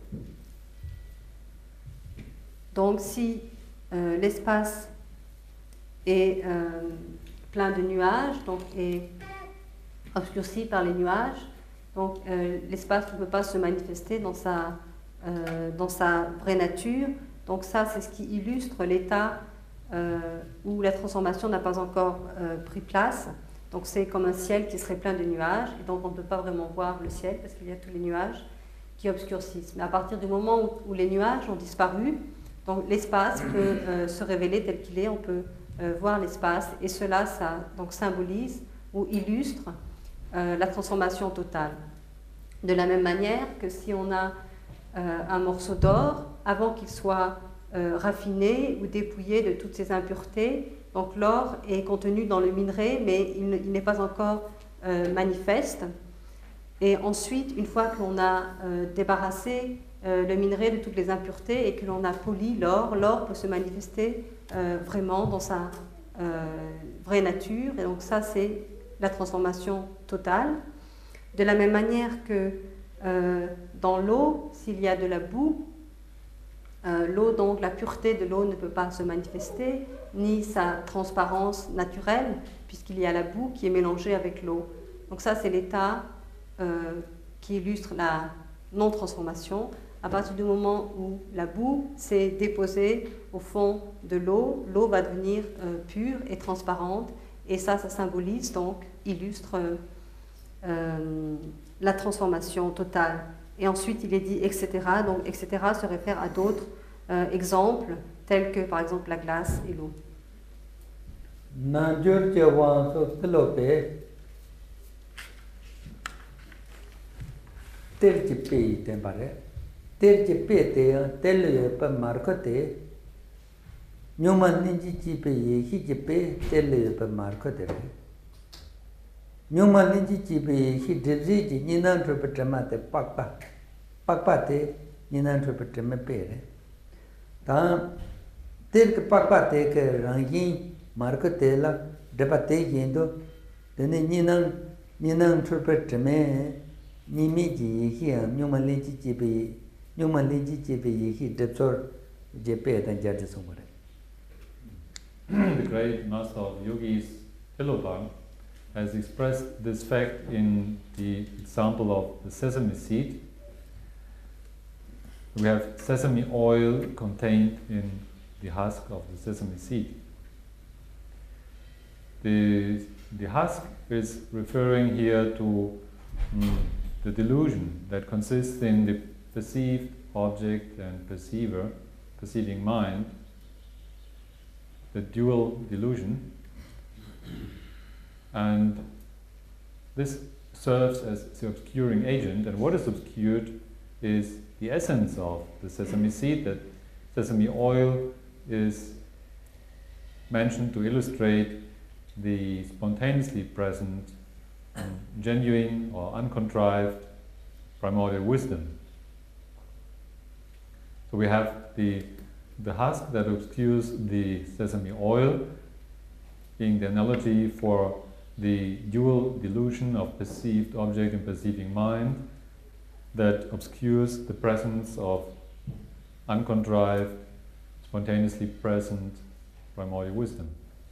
Speaker 2: Donc si euh, l'espace est euh, plein de nuages, donc est obscurci par les nuages, donc euh, l'espace ne peut pas se manifester dans sa, euh, dans sa vraie nature. Donc ça, c'est ce qui illustre l'état euh, où la transformation n'a pas encore euh, pris place. Donc c'est comme un ciel qui serait plein de nuages, et donc on ne peut pas vraiment voir le ciel parce qu'il y a tous les nuages qui obscurcissent. Mais à partir du moment où, où les nuages ont disparu, donc l'espace peut euh, se révéler tel qu'il est, on peut euh, voir l'espace, et cela ça, donc, symbolise ou illustre euh, la transformation totale. De la même manière que si on a euh, un morceau d'or, avant qu'il soit euh, raffiné ou dépouillé de toutes ses impuretés, donc l'or est contenu dans le minerai, mais il, il n'est pas encore euh, manifeste. Et ensuite, une fois que l'on a euh, débarrassé euh, le minerai de toutes les impuretés et que l'on a poli l'or, l'or peut se manifester euh, vraiment dans sa euh, vraie nature. Et donc ça, c'est la transformation totale. De la même manière que euh, dans l'eau, s'il y a de la boue, Euh, l'eau, donc la pureté de l'eau ne peut pas se manifester, ni sa transparence naturelle, puisqu'il y a la boue qui est mélangée avec l'eau. Donc ça, c'est l'état euh, qui illustre la non-transformation. À partir du moment où la boue s'est déposée au fond de l'eau, l'eau va devenir euh, pure et transparente, et ça, ça symbolise, donc, illustre euh, euh, la transformation totale. Et ensuite, il est dit et cetera. Donc, et cetera se réfère à d'autres euh, exemples, tels que, par exemple, la glace et l'eau.
Speaker 3: Nanjur Jawan so Telope Terjipi Tempare Terjipi Te Telue Pamarcote Newman Ninji Jipe Hijipe Telue Pamarcote Newman Ninji Jipe Hidri Ninan Trupetramate Pakpa Pakpate Ninan Trupetramapere Tam Tirk Pakpate Rangin Marcote la Depate Yendo Then Ninan Ninan Trupetame Nimiji here Newman Ninji Jipe Newman Ninji Jipe He Depsor Jepe and Jadisumare.
Speaker 1: The great master of yogis, Tilopa, has expressed this fact in the example of the sesame seed. We have sesame oil contained in the husk of the sesame seed. The, the husk is referring here to mm, the delusion that consists in the perceived object and perceiver, perceiving mind, the dual delusion. And this serves as the obscuring agent, and what is obscured is the essence of the sesame seed. That sesame oil is mentioned to illustrate the spontaneously present, um, genuine or uncontrived primordial wisdom. So we have the, the husk that obscures the sesame oil, being the analogy for the dual delusion of perceived object and perceiving mind that obscures the presence of uncontrived, spontaneously present primordial wisdom.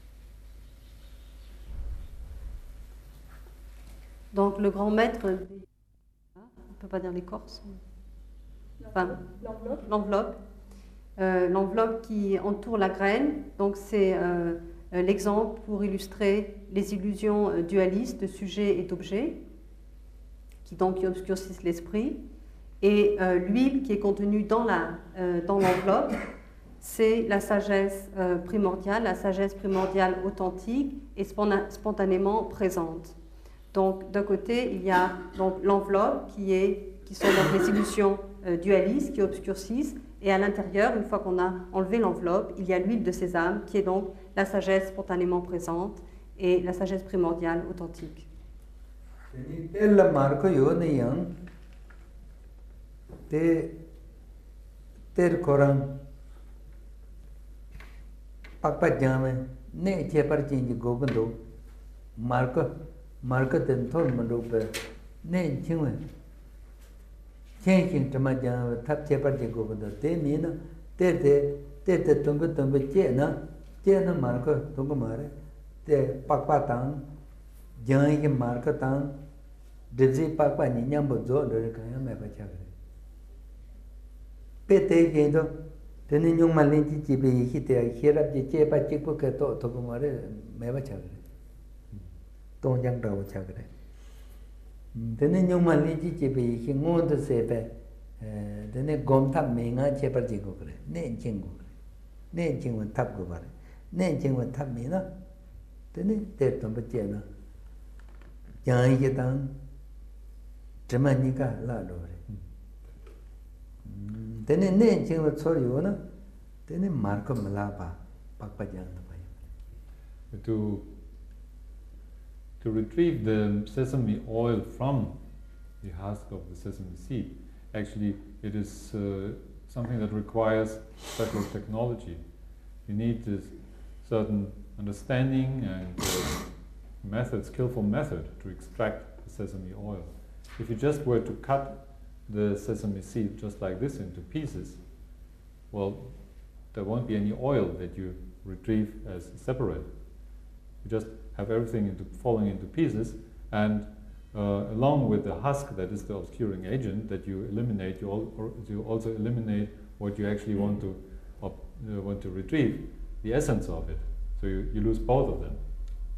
Speaker 2: Donc le grand maître, on ne peut pas dire l'écorce, enfin, l'enveloppe, euh, l'enveloppe qui entoure la graine, donc c'est euh, l'exemple pour illustrer les illusions euh, dualistes de sujet et d'objet, qui donc qui obscurcissent l'esprit, et euh, l'huile qui est contenue dans la, euh, dans l'enveloppe, c'est la sagesse euh, primordiale, la sagesse primordiale authentique et spontanément présente. Donc, d'un côté, il y a donc l'enveloppe qui est, qui sont donc les illusions euh, dualistes qui obscurcissent, et à l'intérieur, une fois qu'on a enlevé l'enveloppe, il y a l'huile de sésame qui est donc la sagesse spontanément présente et la sagesse primordiale authentique.
Speaker 3: marka den thon mando pe ne chingwe chen ching tama jang thap che par je go bdo te mi na te te te te tung bu tung bu che na che na marka tung mare te pak pa tang jang ye marka tang de ji pak pa ni nyam bo zo de ka ya me ba cha gre pe te ge do te ni nyong ma lin chi chi be hi te hi rap je che pa chi pu ke to to mare me ba cha gre tông giang đầu cha cái thế nên nhưng mà lý chỉ chỉ bị khi ngôn từ sẽ về thế nên gom thắp mình á chế bắt chỉ có cái nên chừng có nên chừng mình thắp cái vậy nên chừng mình thắp mình đó thế nên để tụi mình chơi nó chơi cái tăng chỉ mà như cả là đồ đấy thế nên nên chừng mình soi vô nó thế nên mar có mà la ba bác bác giang nó vậy
Speaker 1: to To retrieve the sesame oil from the husk of the sesame seed, actually it is uh, something that requires special technology. You need this certain understanding and uh, method, skillful method to extract the sesame oil. If you just were to cut the sesame seed just like this into pieces, well, there won't be any oil that you retrieve as separate. You just have everything into falling into pieces, and uh, along with the husk that is the obscuring agent that you eliminate, you, al or you also eliminate what you actually want to uh, want to retrieve, the essence of it. So you, you lose both of them.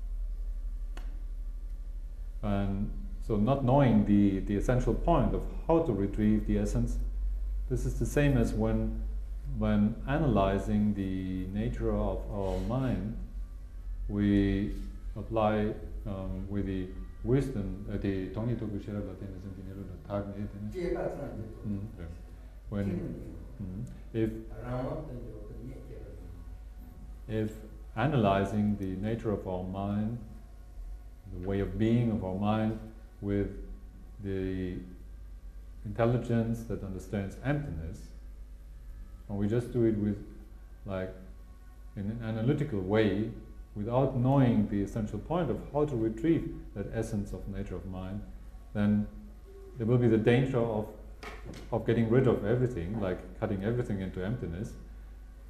Speaker 1: And so not knowing the, the essential point of how to retrieve the essence, this is the same as when, when analyzing the nature of our mind, we apply um, with the wisdom, uh, the Tony Tokushira when mm, if if analyzing the nature of our mind, the way of being of our mind, with the intelligence that understands emptiness, and we just do it with, like, in an analytical way, without knowing the essential point of how to retrieve that essence of nature of mind, then there will be the danger of, of getting rid of everything, like cutting everything into emptiness,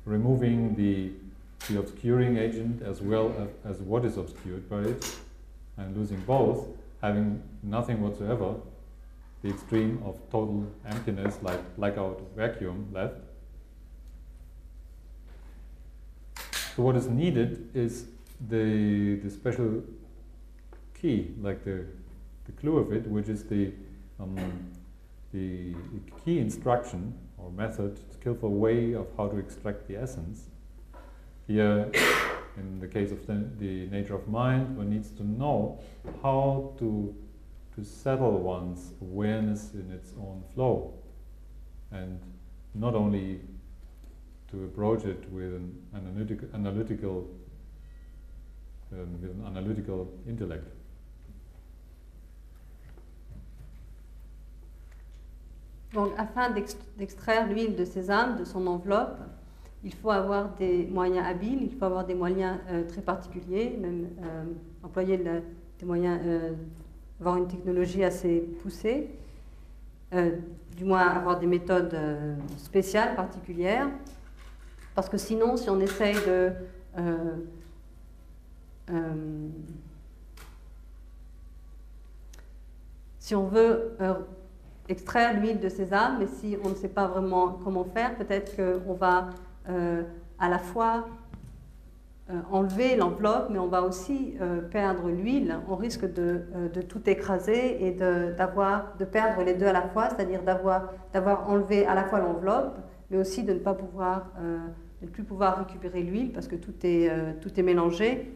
Speaker 1: removing the, the obscuring agent as well as, as what is obscured by it, and losing both, having nothing whatsoever, the extreme of total emptiness, like blackout vacuum left. So what is needed is the the special key, like the the clue of it, which is the um, the key instruction or method, skillful way of how to extract the essence. Here, in the case of the, the nature of mind, one needs to know how to to settle one's awareness in its own flow, and not only to approach it with an analytic, analytical um, with an analytical intellect.
Speaker 2: Donc, afin d'extraire l'huile de sésame de son enveloppe, il faut avoir des moyens habiles, il faut avoir des moyens euh, très particuliers, même euh, employer le, des moyens, euh, avoir une technologie assez poussée, euh, du moins avoir des méthodes euh, spéciales, particulières, parce que sinon, si on essaye de euh, euh, si on veut euh, extraire l'huile de sésame, mais si on ne sait pas vraiment comment faire, peut-être qu'on va euh, à la fois euh, enlever l'enveloppe, mais on va aussi euh, perdre l'huile. On risque de, euh, de tout écraser et de, d'avoir, de perdre les deux à la fois, c'est-à-dire d'avoir, d'avoir enlevé à la fois l'enveloppe, mais aussi de ne pas pouvoir, euh, de ne plus pouvoir récupérer l'huile parce que tout est, euh, tout est mélangé.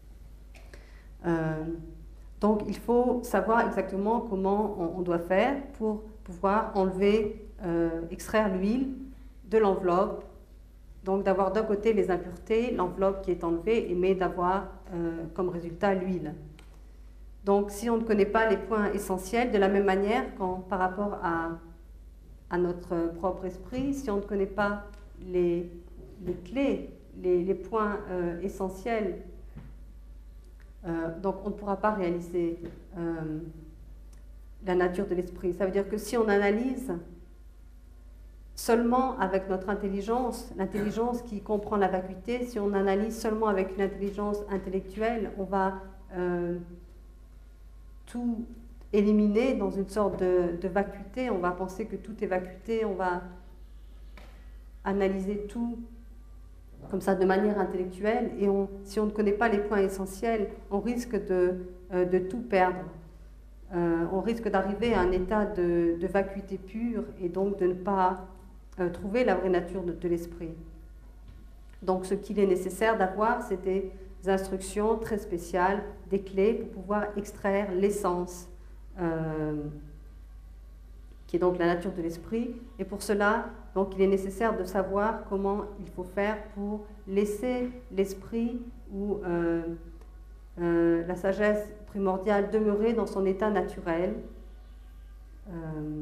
Speaker 2: Euh, Donc, il faut savoir exactement comment on, on doit faire pour pouvoir enlever, euh, extraire l'huile de l'enveloppe. Donc, d'avoir d'un côté les impuretés, l'enveloppe qui est enlevée, mais d'avoir euh, comme résultat l'huile. Donc, si on ne connaît pas les points essentiels, de la même manière quand, par rapport à, à notre propre esprit, si on ne connaît pas les, les clés, les, les points euh, essentiels, Euh, donc on ne pourra pas réaliser euh, la nature de l'esprit. Ça veut dire que si on analyse seulement avec notre intelligence, l'intelligence qui comprend la vacuité, si on analyse seulement avec une intelligence intellectuelle, on va euh, tout éliminer dans une sorte de, de vacuité. On va penser que tout est vacuité, on va analyser tout comme ça de manière intellectuelle, et on, si on ne connaît pas les points essentiels, on risque de, euh, de tout perdre. Euh, on risque d'arriver à un état de, de vacuité pure et donc de ne pas euh, trouver la vraie nature de, de l'esprit. Donc ce qu'il est nécessaire d'avoir, c'est des instructions très spéciales, des clés pour pouvoir extraire l'essence, euh, qui est donc la nature de l'esprit, et pour cela, donc, il est nécessaire de savoir comment il faut faire pour laisser l'esprit ou euh, euh, la sagesse primordiale demeurer dans son état naturel. Euh,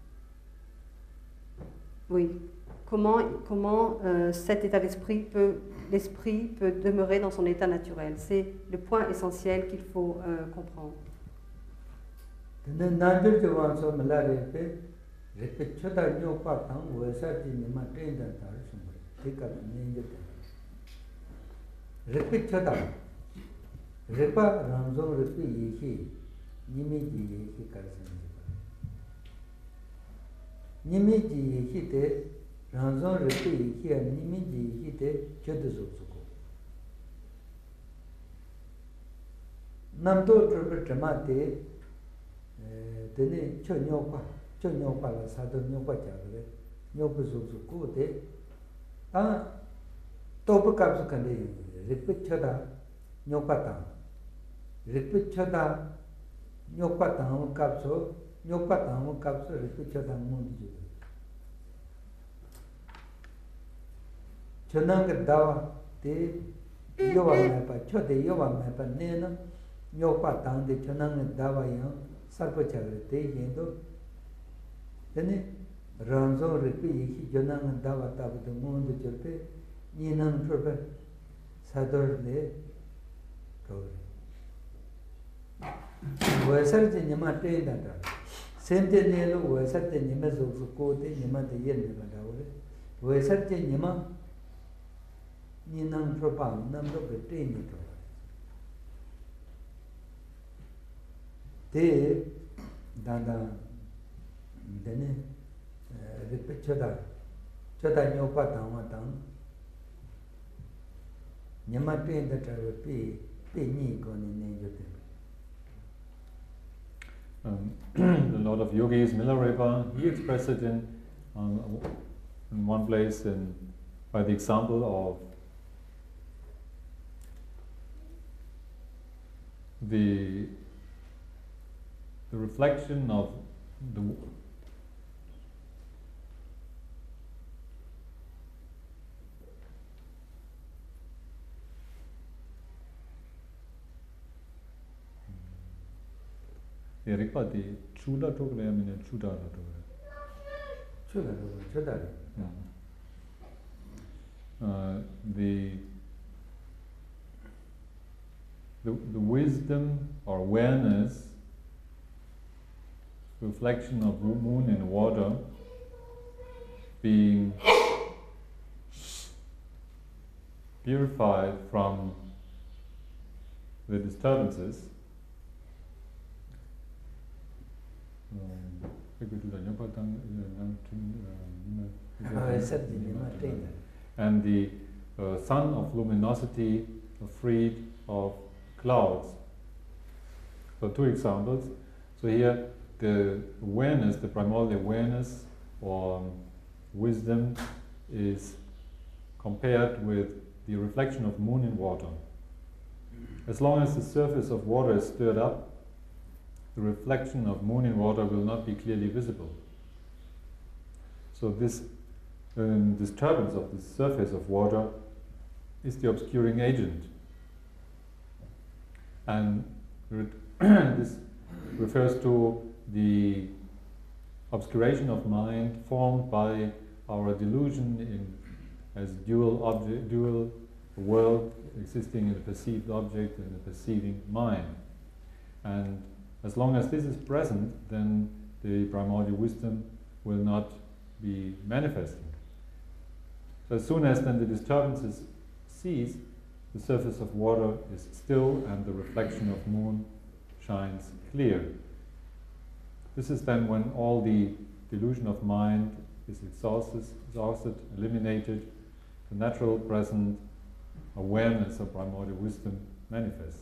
Speaker 2: oui, comment, comment euh, cet état d'esprit peut, l'esprit peut demeurer dans son état naturel. C'est le point essentiel qu'il faut euh, comprendre.
Speaker 3: Ripet chota nyo pa tang wesa di nima ten dan tar sumbre tika nenje ten ripet chota ripa ramzong ripi yehi nimi ji yehi kar sanje nimi ji yehi te ramzong ripi yehi nimi ji yehi te chodo sotsuko namdo trupe trama te tene cho nyo pa cho nyopa la sado nyopa chagre nyopa suksu ku de ta topa kapsu kande ripit chada nyopa tang ripit chada nyopa tang kapsu nyopa tang kapsu ripit chada mundi ju chonang dawa de yowa mepa chode yowa mepa nena nyopa tang de chonang dawa yang sarpa chagre de yendo Then Ramzo Ripi Yiki Jonang Dava Tabu the Moon the Jope, Ninang Trope, Sador Le Tori. Wesat the Yamate Data. Sente Nelo, Wesat the Nimas of Sukote, Yamata Yen Nevadaure, Wesat the Yama Ninang Tropan, number of the train. te danda dene ripet choda choda nyopa tangwa tang nyama tuen da trawe pe pe ni ko ni ne jote.
Speaker 1: Um, the Lord of Yogis, Milarepa, he expressed it in, um, in one place in, by the example of the, the reflection of the Erikpa di chula tokle amine chuda la tokle.
Speaker 3: Chuda chuda.
Speaker 1: Uh, the, the the wisdom or awareness, reflection of moon in water, being purified from the disturbances. And the uh, sun of luminosity freed of clouds. So two examples. So here the awareness, the primordial awareness or wisdom is compared with the reflection of moon in water. As long as the surface of water is stirred up, the reflection of moon in water will not be clearly visible. So this um, disturbance of the surface of water is the obscuring agent. And this refers to the obscuration of mind formed by our delusion in as dual object, dual world existing in a perceived object and a perceiving mind. And as long as this is present, then the primordial wisdom will not be manifesting. So as soon as then the disturbances cease, the surface of water is still and the reflection of moon shines clear. This is then when all the delusion of mind is exhausted, exhausted, eliminated, the natural present awareness of primordial wisdom manifests.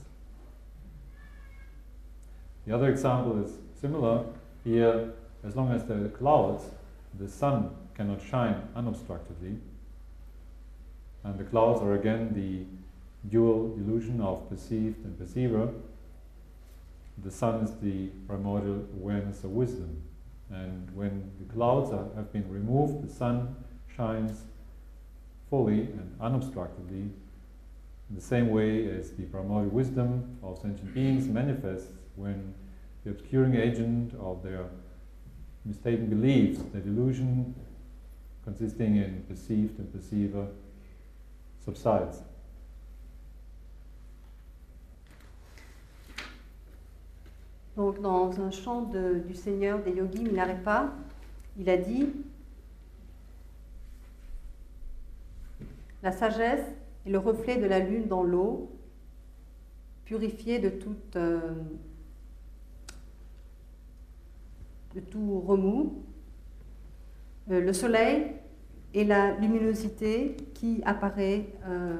Speaker 1: The other example is similar. Here, as long as there are clouds, the sun cannot shine unobstructedly. And the clouds are again the dual illusion of perceived and perceiver. The sun is the primordial awareness of wisdom. And when the clouds are, have been removed, the sun shines fully and unobstructedly, in the same way as the primordial wisdom of sentient beings manifests when the obscuring agent of their mistaken beliefs, the delusion consisting in perceived and perceiver, subsides.
Speaker 2: Donc, dans un chant de, du Seigneur des yogis, Milarepa, il a dit « La sagesse est le reflet de la lune dans l'eau, purifiée de toute, euh, de tout remous. Euh, le soleil est la luminosité qui apparaît euh,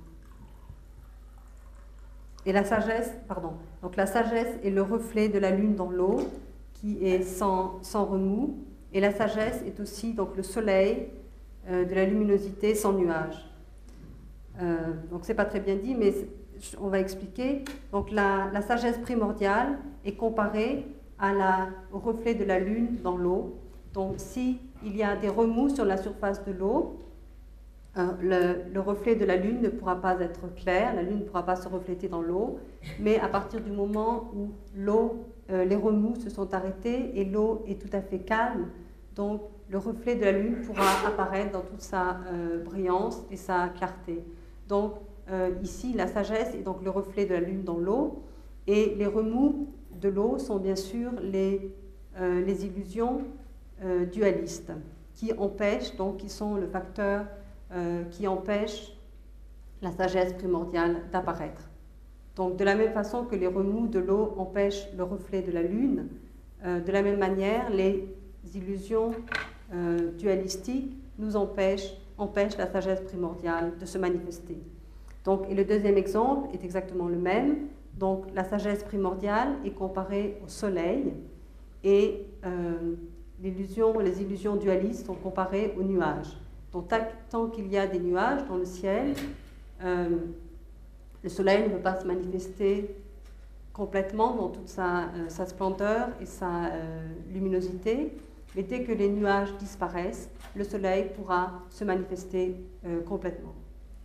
Speaker 2: et la sagesse, pardon, donc la sagesse est le reflet de la lune dans l'eau qui est sans, sans remous, et la sagesse est aussi donc le soleil euh, de la luminosité sans nuage. Euh, donc c'est pas très bien dit, mais on va expliquer. Donc la, la sagesse primordiale est comparée à la, au reflet de la lune dans l'eau. Donc si il y a des remous sur la surface de l'eau, Euh, le, le reflet de la lune ne pourra pas être clair, la lune ne pourra pas se refléter dans l'eau, mais à partir du moment où l'eau, euh, les remous se sont arrêtés et l'eau est tout à fait calme, donc le reflet de la lune pourra apparaître dans toute sa euh, brillance et sa clarté. Donc euh, ici, la sagesse est donc le reflet de la lune dans l'eau, et les remous de l'eau sont bien sûr les, euh, les illusions euh, dualistes qui empêchent, donc qui sont le facteur Euh, qui empêche la sagesse primordiale d'apparaître. Donc de la même façon que les remous de l'eau empêchent le reflet de la lune, euh, de la même manière, les illusions euh, dualistiques nous empêchent, empêchent la sagesse primordiale de se manifester. Donc, et le deuxième exemple est exactement le même. Donc la sagesse primordiale est comparée au soleil et euh, l'illusion, les illusions dualistes sont comparées aux nuages. Donc tant qu'il y a des nuages dans le ciel, euh, le soleil ne peut pas se manifester complètement dans toute sa, euh, sa splendeur et sa euh, luminosité, mais dès que les nuages disparaissent, le soleil pourra se manifester euh, complètement.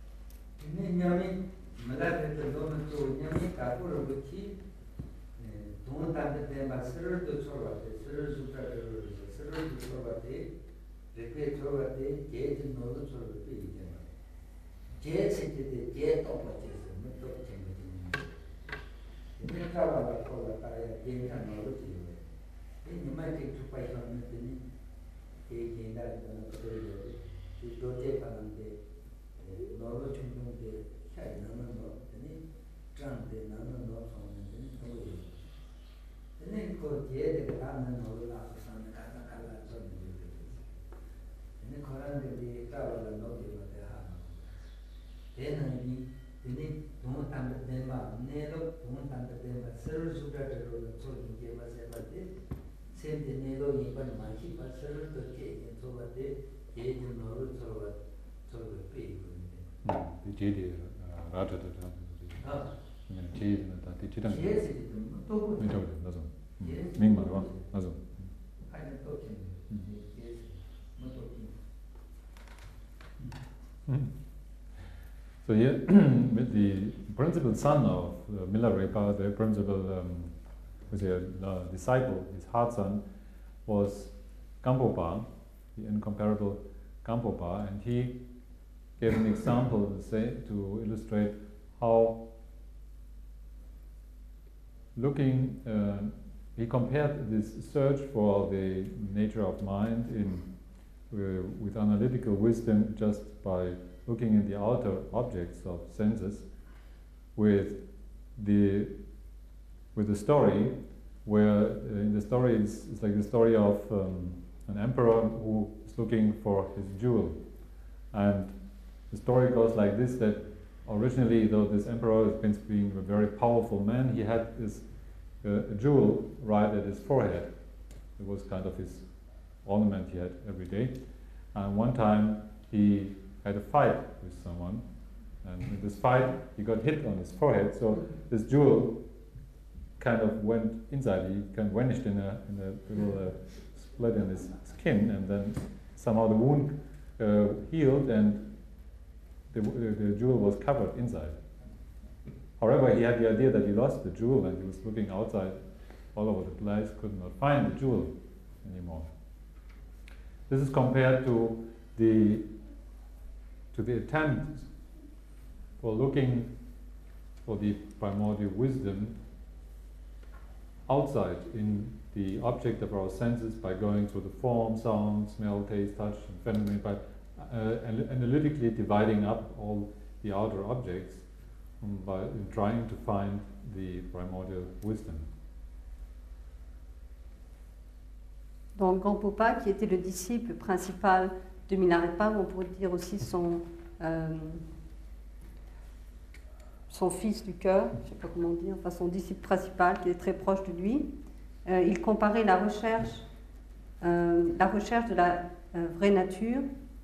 Speaker 1: So here, with the principal son of uh, Milarepa, the principal um, was a uh, disciple, his heart son, was Gampopa, the incomparable Gampopa, and he gave an example to, say, to illustrate how looking, uh, he compared this search for the nature of mind in, uh, with analytical wisdom just by looking in the outer objects of senses with the, with the story where uh, in the story it's, it's like the story of um, an emperor who is looking for his jewel. And the story goes like this, that originally, though this emperor has been being a very powerful man, he had this uh, jewel right at his forehead. It was kind of his ornament he had every day. And one time he had a fight with someone, and in this fight he got hit on his forehead, so this jewel kind of went inside, he kind of vanished in a, in a little uh, split in his skin, and then somehow the wound uh, healed and the, the, the jewel was covered inside. However, he had the idea that he lost the jewel and he was looking outside all over the place, could not find the jewel anymore. This is compared to the to the attempt for looking for the primordial wisdom outside in the object of our senses by going through the form, sound, smell, taste, touch, and phenomenon, by uh, analytically dividing up all the outer objects um, by trying to find the primordial wisdom.
Speaker 2: Donc Gampopa, qui était le disciple principal de Milarepa, on pourrait dire aussi son, euh, son fils du cœur, je ne sais pas comment dire, enfin son disciple principal qui est très proche de lui, euh, il comparait la recherche, euh, la recherche de la euh, vraie nature,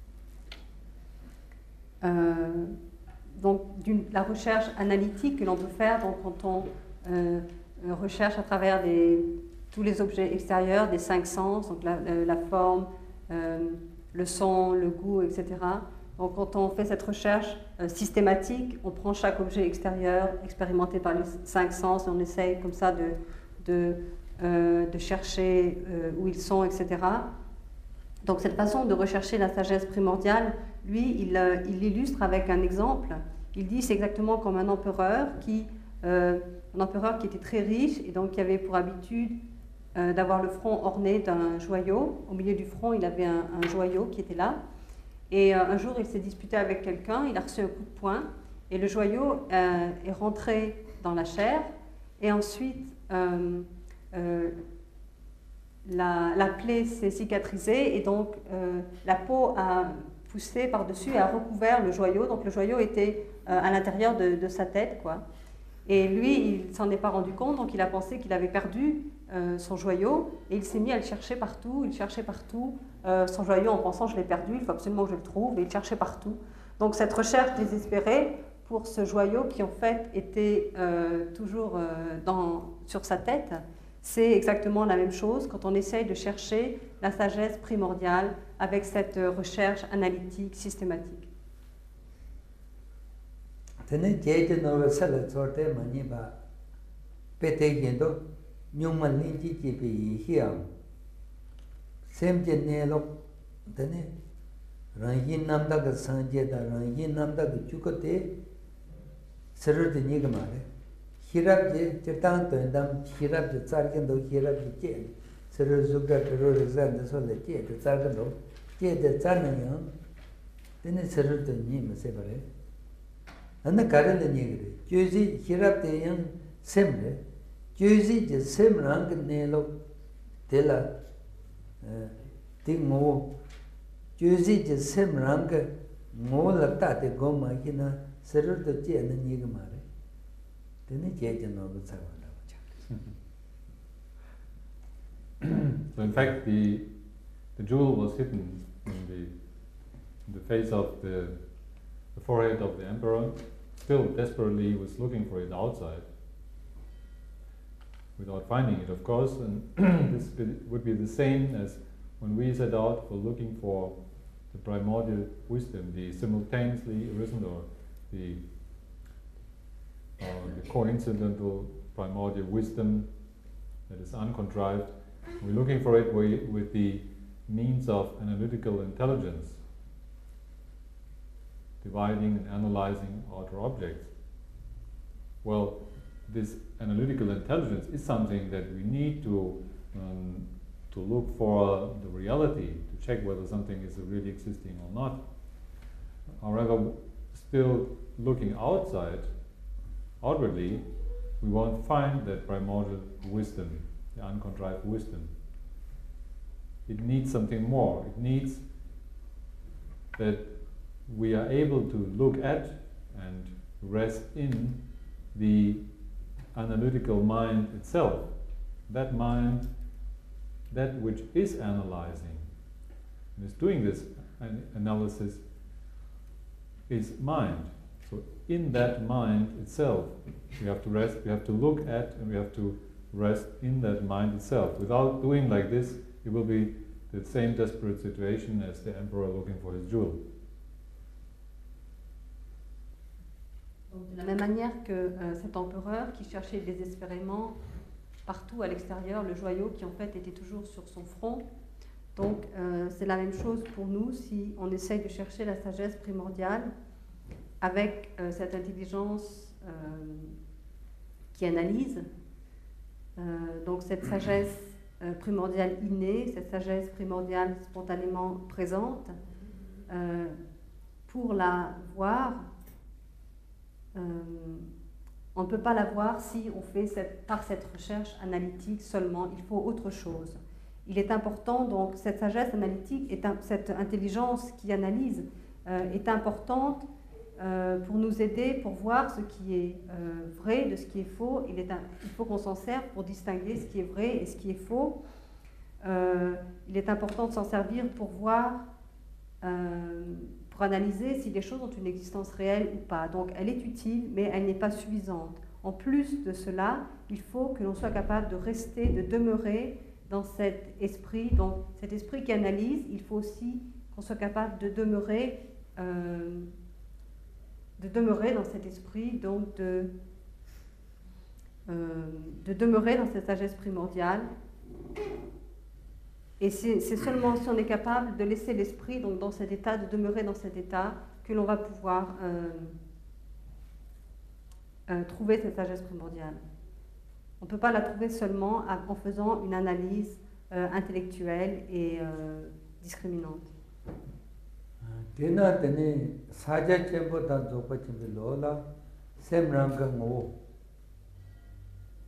Speaker 2: euh, donc la recherche analytique que l'on peut faire donc, quand on euh, recherche à travers les, tous les objets extérieurs des cinq sens, donc la, la, la forme, euh, le son, le goût, et cetera. Donc quand on fait cette recherche euh, systématique, on prend chaque objet extérieur expérimenté par les cinq sens et on essaye comme ça de, de, euh, de chercher euh, où ils sont, et cetera. Donc cette façon de rechercher la sagesse primordiale, lui, il euh, il l'illustre avec un exemple. Il dit c'est exactement comme un empereur qui, euh, un empereur qui était très riche et donc qui avait pour habitude euh, d'avoir le front orné d'un joyau. Au milieu du front, il avait un, un joyau qui était là. Et euh, un jour, il s'est disputé avec quelqu'un, il a reçu un coup de poing et le joyau euh, est rentré dans la chair, et ensuite euh, euh, la, la plaie s'est cicatrisée, et donc euh, la peau a poussé par-dessus et a recouvert le joyau, donc le joyau était euh, à l'intérieur de, de sa tête, quoi. Et lui, il ne s'en est pas rendu compte, donc il a pensé qu'il avait perdu euh, son joyau, et il s'est mis à le chercher partout, il cherchait partout euh, son joyau en pensant « je l'ai perdu, il faut absolument que je le trouve », et il cherchait partout. Donc cette recherche désespérée pour ce joyau qui en fait était euh, toujours euh, dans, sur sa tête, c'est exactement la même chose quand on essaye de chercher la sagesse primordiale avec cette recherche analytique systématique.
Speaker 3: Tene jeje no sala sorte mani ba pete yendo nyuma linji ji bi hiam sem je ne lo tene rangi namda ga sanje da rangi namda ga chukote serur de ni ga mare hirab je tirtan to endam hirab je tsar gen do hirab je je serur zugda ro rezan de so le je de tsar gen do je de tsar na yo tene serur de ni ma se bare Anna karele negre, Josi hirapte yang semre, Josi je semrang nelo tela tingo, Josi je semrang mo lakta te goma hina serur to je na niga mare. Tene je je no go sawana.
Speaker 1: So in fact the the jewel was hidden in the in the face of the the forehead of the emperor. Still desperately was looking for it outside, without finding it, of course, and this would be the same as when we set out for looking for the primordial wisdom, the simultaneously arisen or the, uh, the coincidental primordial wisdom that is uncontrived. We're looking for it with the means of analytical intelligence, dividing and analyzing outer objects. Well, this analytical intelligence is something that we need to um, to look for the reality, to check whether something is really existing or not. However, still looking outside, outwardly, we won't find that primordial wisdom, the uncontrived wisdom. It needs something more. It needs that we are able to look at and rest in the analytical mind itself. That mind, that which is analyzing and is doing this an analysis is mind. So in that mind itself, we have to rest, we have to look at and we have to rest in that mind itself. Without doing like this, it will be the same desperate situation as the emperor looking for his jewel.
Speaker 2: Donc, de la même manière que euh, cet empereur qui cherchait désespérément partout à l'extérieur le joyau qui en fait était toujours sur son front. Donc euh, c'est la même chose pour nous si on essaye de chercher la sagesse primordiale avec euh, cette intelligence euh, qui analyse. Euh, donc cette sagesse euh, primordiale innée, cette sagesse primordiale spontanément présente, euh, pour la voir, Euh, on ne peut pas la voir si on fait cette, par cette recherche analytique seulement, il faut autre chose. Il est important, donc, cette sagesse analytique, est un, cette intelligence qui analyse, euh, est importante euh, pour nous aider, pour voir ce qui est euh, vrai de ce qui est faux. Il, est un, il faut qu'on s'en serve pour distinguer ce qui est vrai et ce qui est faux. Euh, il est important de s'en servir pour voir... Euh, pour analyser si les choses ont une existence réelle ou pas. Donc elle est utile, mais elle n'est pas suffisante. En plus de cela, il faut que l'on soit capable de rester, de demeurer dans cet esprit. Donc cet esprit qui analyse, il faut aussi qu'on soit capable de demeurer, euh, de demeurer dans cet esprit, donc de, euh, de demeurer dans cette sagesse primordiale. Et c'est seulement si on est capable de laisser l'esprit donc dans cet état, de demeurer dans cet état, que l'on va pouvoir euh, euh, trouver cette sagesse primordiale. On ne peut pas la trouver seulement en faisant une analyse euh, intellectuelle et euh, discriminante.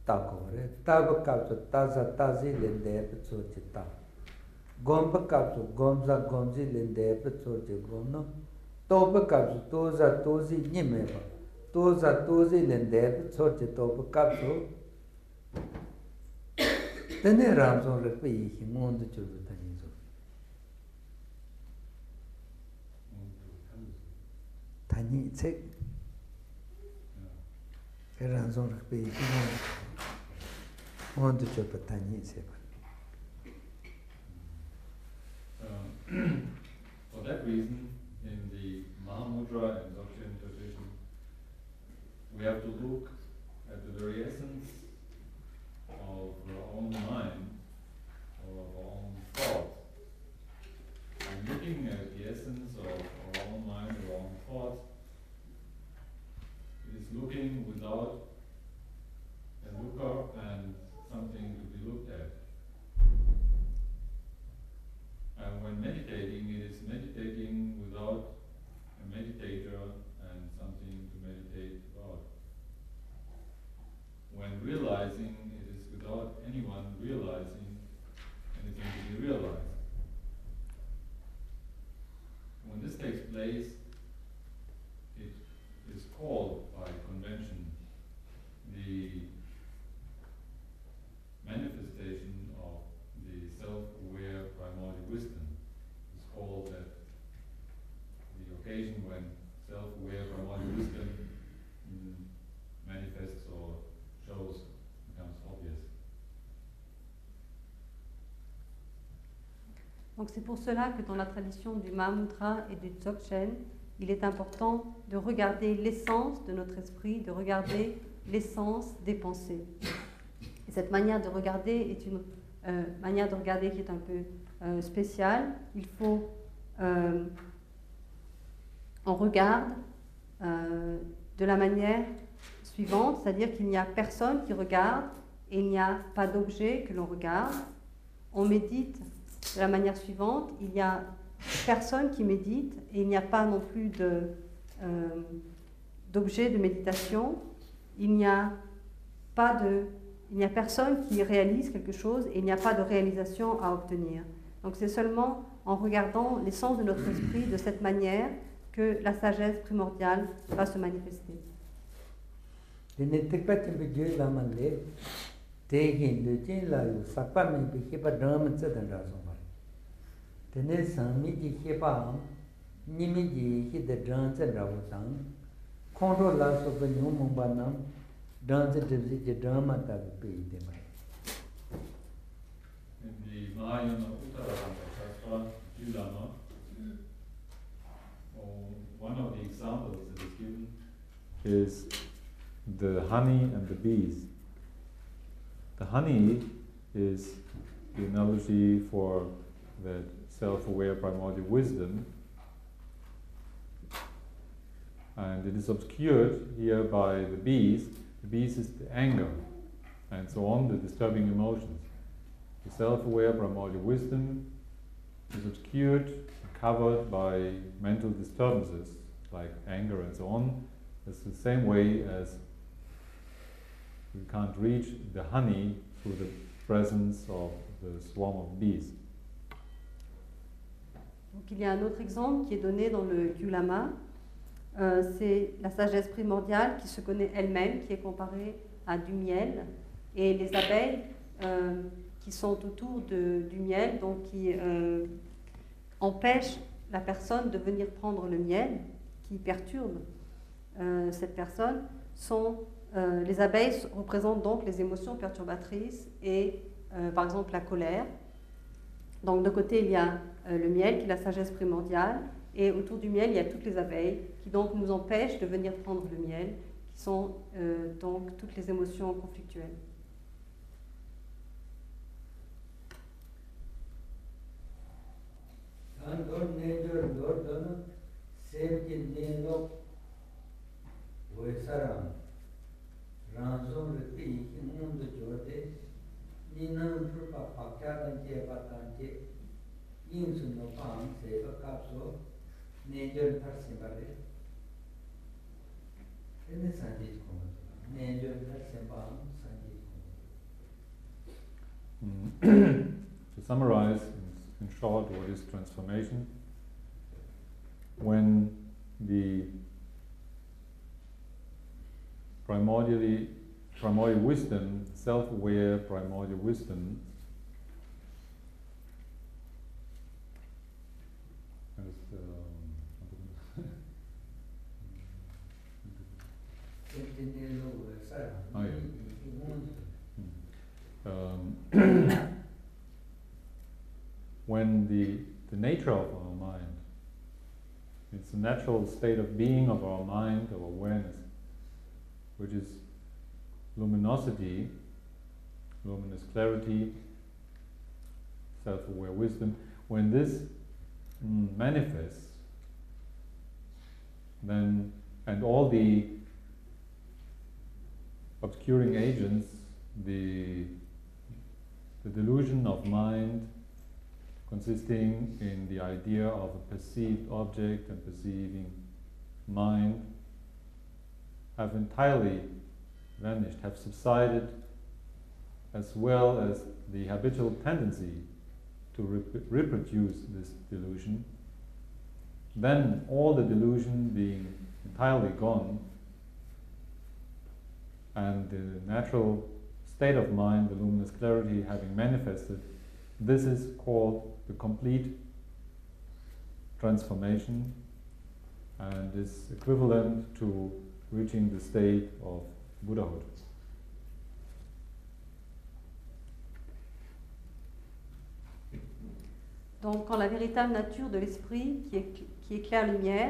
Speaker 3: takore tab kapso taza tazi lende petso chita gompa kapso gomza gomzi lende petso che gono topa kapso toza tozi nyimeba toza tozi lende petso che topa kapso tene ramson rekpe yi ngondo chodo tani zo tani tsek ramson rekpe yi ngondo chodo tani seba.
Speaker 1: For that reason, in the Mahamudra and Dzogchen tradition, we have to look at the very essence of our own mind or of our own thoughts. And looking at the essence of our own mind or our own thoughts, it is looking without a looker and something to be looked at. And when meditating, it is meditating without a meditator and something to meditate about. When realizing, it is without anyone realizing anything to be realized. When this takes place, it is called by convention the manifestation of the self-aware primordial wisdom. It's called that the occasion when self-aware primordial wisdom mm, manifests or shows, becomes obvious.
Speaker 2: Donc c'est pour cela que dans la tradition du Mahamudra et du Dzogchen, il est important de regarder l'essence de notre esprit, de regarder l'essence des pensées. Et cette manière de regarder est une euh, manière de regarder qui est un peu euh, spéciale. Il faut, euh, on regarde euh, de la manière suivante, c'est-à-dire qu'il n'y a personne qui regarde et il n'y a pas d'objet que l'on regarde. On médite de la manière suivante, il n'y a personne qui médite et il n'y a pas non plus de, euh, d'objet de méditation. Il n'y a pas de, il n'y a personne qui réalise quelque chose et il n'y a pas de réalisation à obtenir. Donc c'est seulement en regardant l'essence de notre esprit de cette manière que la sagesse primordiale va se manifester.
Speaker 3: Tene sami ji kepa nimi ji hi de dance rawo tang kondo la so pe nyu mumba nam dance de ji drama ta pe de mai.
Speaker 1: In the Mahayana Uttarapanda Shastra, Julama, oh, one of the examples that is given is the honey and the bees. The honey is the analogy for that self-aware primordial wisdom, and it is obscured here by the bees. The bees is the anger, and so on, the disturbing emotions. The self-aware primordial wisdom is obscured, covered by mental disturbances like anger and so on. It's the same way as we can't reach the honey through the presence of the swarm of bees.
Speaker 2: Donc il y a un autre exemple qui est donné dans le Gyulama, euh, c'est la sagesse primordiale qui se connaît elle-même, qui est comparée à du miel, et les abeilles euh, qui sont autour de, du miel, donc qui euh, empêchent la personne de venir prendre le miel, qui perturbent euh, cette personne, sont, euh, les abeilles représentent donc les émotions perturbatrices et euh, par exemple la colère. Donc de côté il y a euh, le miel qui est la sagesse primordiale et autour du miel il y a toutes les abeilles qui donc nous empêchent de venir prendre le miel, qui sont euh, donc toutes les émotions conflictuelles.
Speaker 1: to summarize in, in short what is transformation, when the primordially primordial wisdom, self-aware primordial wisdom, as, um, oh, yeah. um, when the, the nature of our mind, it's a natural state of being of our mind, of awareness, which is luminosity, luminous clarity, self-aware wisdom. When this mm, manifests, then, and all the obscuring agents, the, the delusion of mind consisting in the idea of a perceived object and perceiving mind, have entirely vanished, have subsided, as well as the habitual tendency to rep- reproduce this delusion. Then all the delusion being entirely gone, and the natural state of mind, the luminous clarity having manifested, this is called the complete transformation, and is equivalent to reaching the state of Buddhahood.
Speaker 2: Donc, quand la véritable nature de l'esprit, qui est, qui est claire-lumière,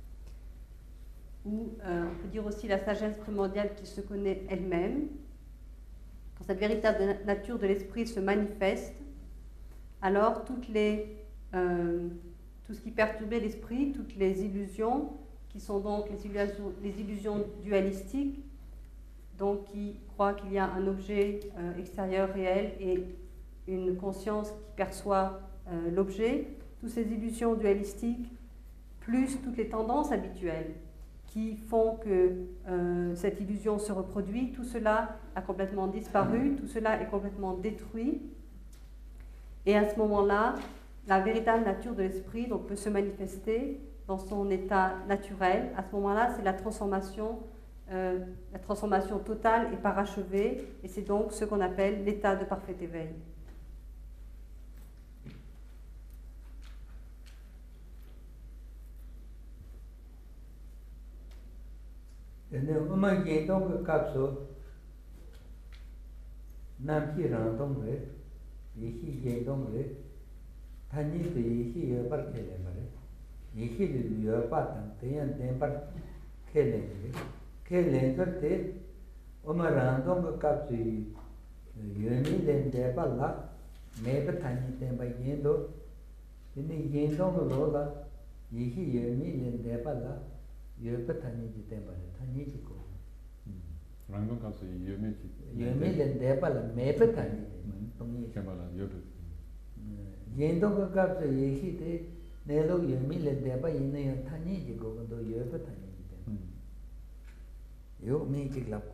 Speaker 2: ou euh, on peut dire aussi la sagesse primordiale qui se connaît elle-même, quand cette véritable nature de l'esprit se manifeste, alors toutes les, euh, tout ce qui perturbait l'esprit, toutes les illusions, qui sont donc les illusions, les illusions dualistiques, donc qui croient qu'il y a un objet euh, extérieur réel et une conscience qui perçoit euh, l'objet, toutes ces illusions dualistiques, plus toutes les tendances habituelles qui font que euh, cette illusion se reproduit, tout cela a complètement disparu, tout cela est complètement détruit. Et à ce moment-là, la véritable nature de l'esprit donc, peut se manifester dans son état naturel. À ce moment-là, c'est la transformation, euh, la transformation totale et parachevée, et c'est donc ce qu'on appelle l'état de parfait éveil.
Speaker 3: yehi yendong le tani de yehi yobar kele mare yehi lu yobar tan teyan tembar kele le kele karte omarandong ka kapsi yoni len de balla mebe tani temba yendo ini yendong lo la yehi yoni len de balla yobe tani de temba tani de ko
Speaker 1: rangdong kapsi yoni
Speaker 3: yoni len de balla mebe tani
Speaker 1: Kemala yodu.
Speaker 3: Yendo ka kapsa yehi te nelo yemi le deba yina ya tani ji go do yoba tani ji te. Yo me ki lap.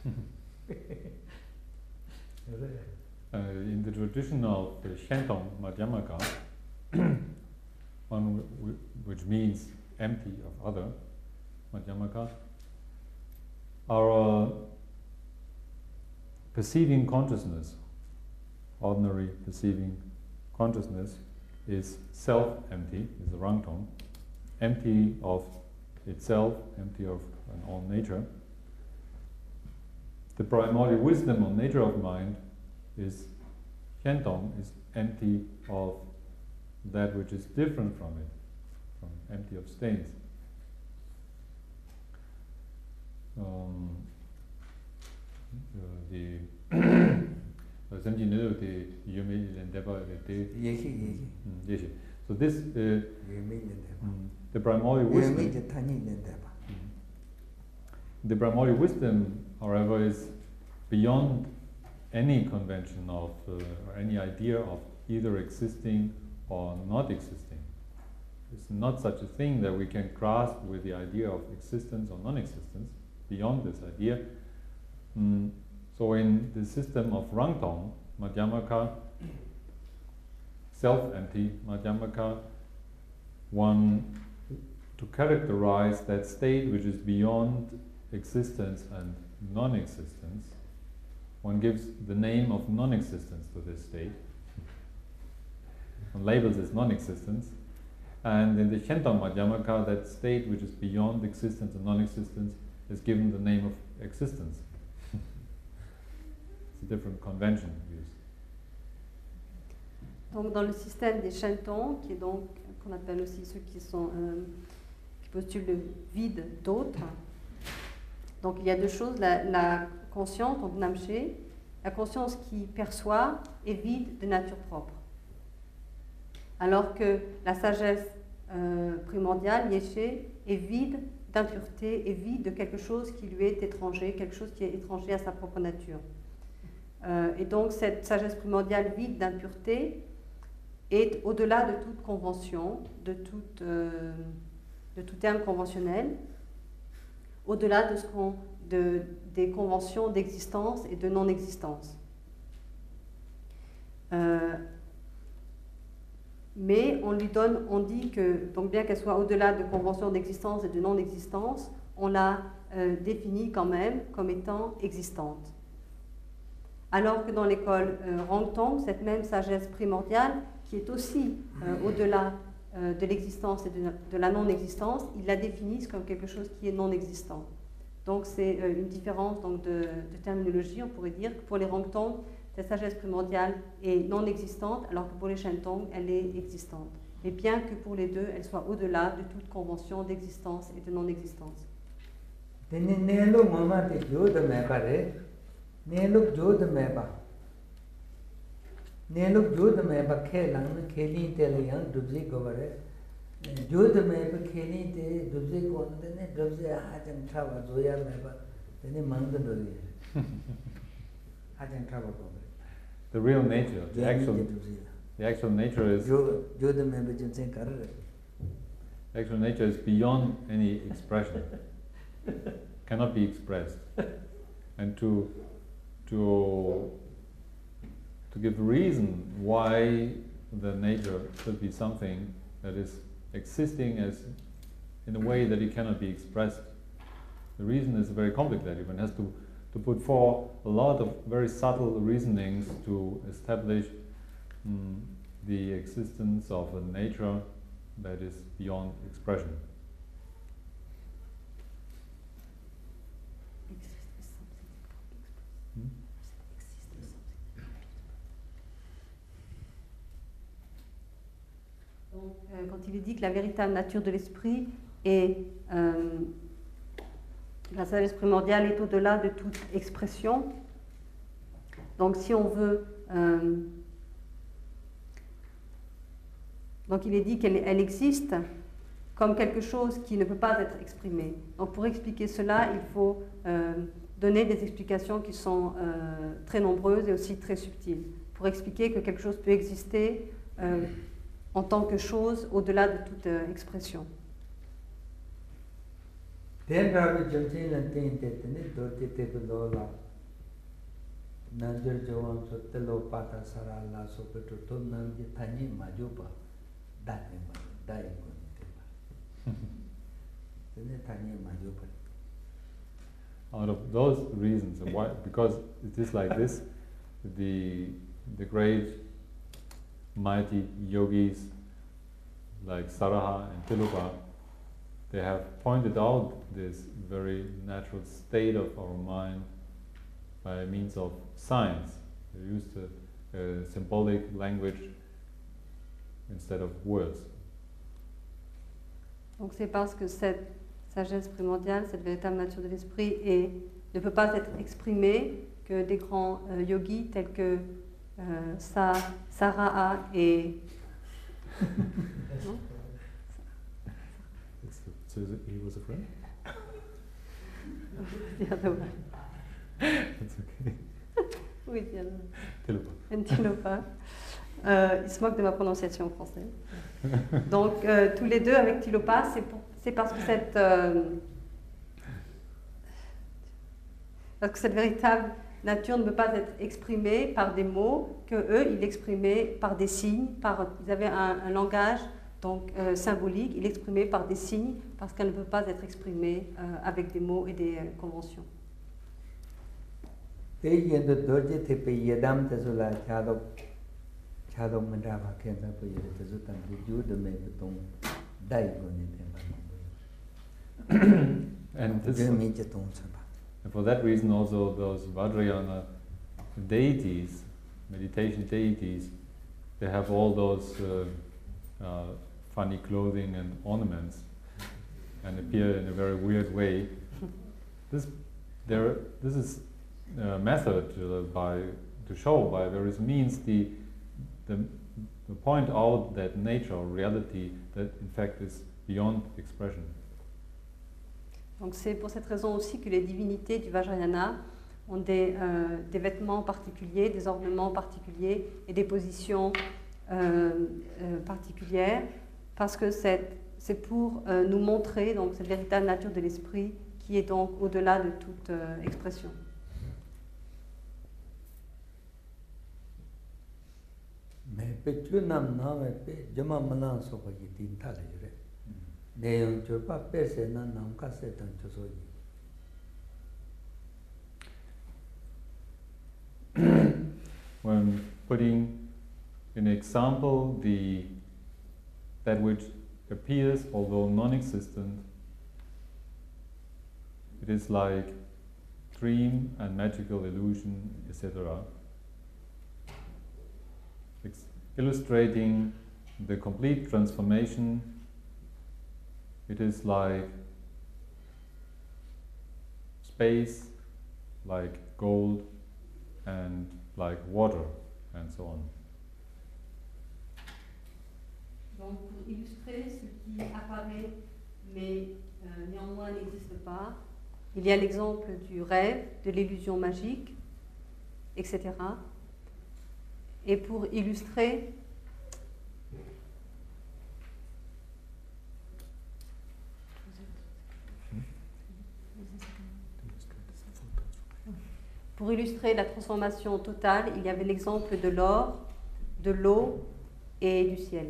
Speaker 1: In the tradition of the Shentong Madhyamaka, one w- which means empty of other, Madhyamaka, our uh, perceiving consciousness, ordinary perceiving consciousness, is self-empty, is the Rangtong, empty of itself, empty of an all nature. The primordial wisdom on nature of mind is Shentong, is empty of that which is different from it, from empty of stains. Um, uh, the So this, uh, the primordial wisdom, the primordial wisdom, however, is beyond any convention of uh, or any idea of either existing or not existing. It's not such a thing that we can grasp with the idea of existence or non-existence. Beyond this idea. Mm, So in the system of Rangtong, Madhyamaka, self-empty Madhyamaka, one, to characterize that state which is beyond existence and non-existence, one gives the name of non-existence to this state. One labels as non-existence. And in the Shentong Madhyamaka, that state which is beyond existence and non-existence is given the name of existence. It's a different convention used.
Speaker 2: Donc dans le système des Shentong, qui est donc qu'on appelle aussi ceux qui sont euh, qui postulent le vide d'autres. Donc il y a deux choses, la, la conscience, donc Namché, la conscience qui perçoit est vide de nature propre. Alors que la sagesse euh, primordiale, Yeshe, est vide d'impureté, est vide de quelque chose qui lui est étranger, quelque chose qui est étranger à sa propre nature. Euh, et donc cette sagesse primordiale vide d'impureté est au-delà de toute convention, de, toute, euh, de tout terme conventionnel, au-delà de ce qu'on, de, des conventions d'existence et de non-existence. Euh, mais on lui donne, on dit que, donc bien qu'elle soit au-delà de conventions d'existence et de non-existence, on la euh, définit quand même comme étant existante. Alors que dans l'école euh, Rangtong, cette même sagesse primordiale, qui est aussi euh, au-delà euh, de l'existence et de, de la non-existence, ils la définissent comme quelque chose qui est non-existant. Donc c'est euh, une différence donc, de, de terminologie. On pourrait dire que pour les Rangtong, cette sagesse primordiale est non-existante, alors que pour les Shentong, elle est existante. Et bien que pour les deux, elle soit au-delà de toute convention d'existence et de non-existence.
Speaker 3: Neluk jod me ba khelang kheli te le yang dubji ko bare jod me ba kheli te dubji ko ne dubji ha jang tha ba zoya me ba ne mang do le ha jang tha ba ko.
Speaker 1: The real nature, the actual, the actual nature is
Speaker 3: jod me ba jin sen kar re.
Speaker 1: The actual nature is beyond any expression, cannot be expressed, and to to to give reason why the nature should be something that is existing as in a way that it cannot be expressed. The reason is very complicated. One has to, to put forth a lot of very subtle reasonings to establish um, the existence of a nature that is beyond expression. Hmm?
Speaker 2: Donc, euh, quand il est dit que la véritable nature de l'esprit est euh, la sagesse primordiale est au-delà de toute expression. Donc, si on veut, euh, donc il est dit qu'elle elle existe comme quelque chose qui ne peut pas être exprimé. Donc, pour expliquer cela, il faut euh, donner des explications qui sont euh, très nombreuses et aussi très subtiles. Pour expliquer que quelque chose peut exister euh, en tant que chose au-delà de toute euh, expression.
Speaker 1: Out of those reasons, why, because it is like this, the the great mighty yogis like Saraha and Tilopa, they have pointed out this very natural state of our mind by means of signs. They use the uh, symbolic language instead of words.
Speaker 2: Donc c'est parce que cette sagesse primordiale, cette véritable nature de l'esprit est, ne peut pas être exprimée que des grands euh, yogis tels que euh, Sa, Saraha et... non?
Speaker 1: So he was a friend?
Speaker 2: The other one.
Speaker 1: That's okay.
Speaker 2: Oui, the other one.
Speaker 1: Tilopa.
Speaker 2: And Tilopa. Euh, il se moque de ma prononciation en français. Donc, euh, tous les deux avec Tilopa, c'est, pour, c'est parce que cette, euh, parce que cette véritable nature ne peut pas être exprimée par des mots, que eux, ils l'exprimaient par des signes, par, ils avaient un, un langage donc, euh, symbolique, ils l'exprimaient par des signes, parce qu'elle ne peut pas être exprimée euh, avec des mots et des euh, conventions.
Speaker 1: And, this, and for that reason also those Vajrayana deities, meditation deities, they have all those uh, uh, funny clothing and ornaments and appear in a very weird way. This, there, this is a method uh, by, to show by various means the, the, the point out that nature or reality that in fact is beyond expression.
Speaker 2: Donc c'est pour cette raison aussi que les divinités du Vajrayana ont des, euh, des vêtements particuliers, des ornements particuliers et des positions euh, euh, particulières, parce que c'est pour euh, nous montrer donc, cette véritable nature de l'esprit qui est donc au-delà de toute euh, expression.
Speaker 3: Mais petit nam nam pe jama manan so ko yitin ta le yure ne yon cho pa pe se na nam ka se tan cho so
Speaker 1: yi. When putting in example the that which appears although non-existent, it is like dream and magical illusion, et cetera. Illustrating the complete transformation, it is like space, like gold, and like water, and so on.
Speaker 2: Donc, pour illustrer ce qui apparaît, mais euh, néanmoins n'existe pas, il y a l'exemple du rêve, de l'illusion magique, et cetera. Et pour illustrer pour illustrer la transformation totale, il y avait l'exemple de l'or, de l'eau et du ciel.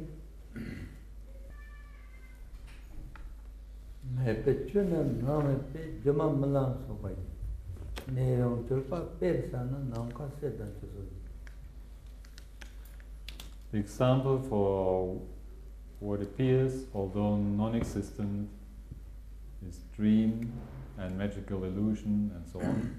Speaker 3: Mais petit nam nam pe jama manan so ko ne yon cho pa pe sa na nam ka se tan cho so.
Speaker 1: The example for what appears, although non-existent, is dream and magical illusion and so on.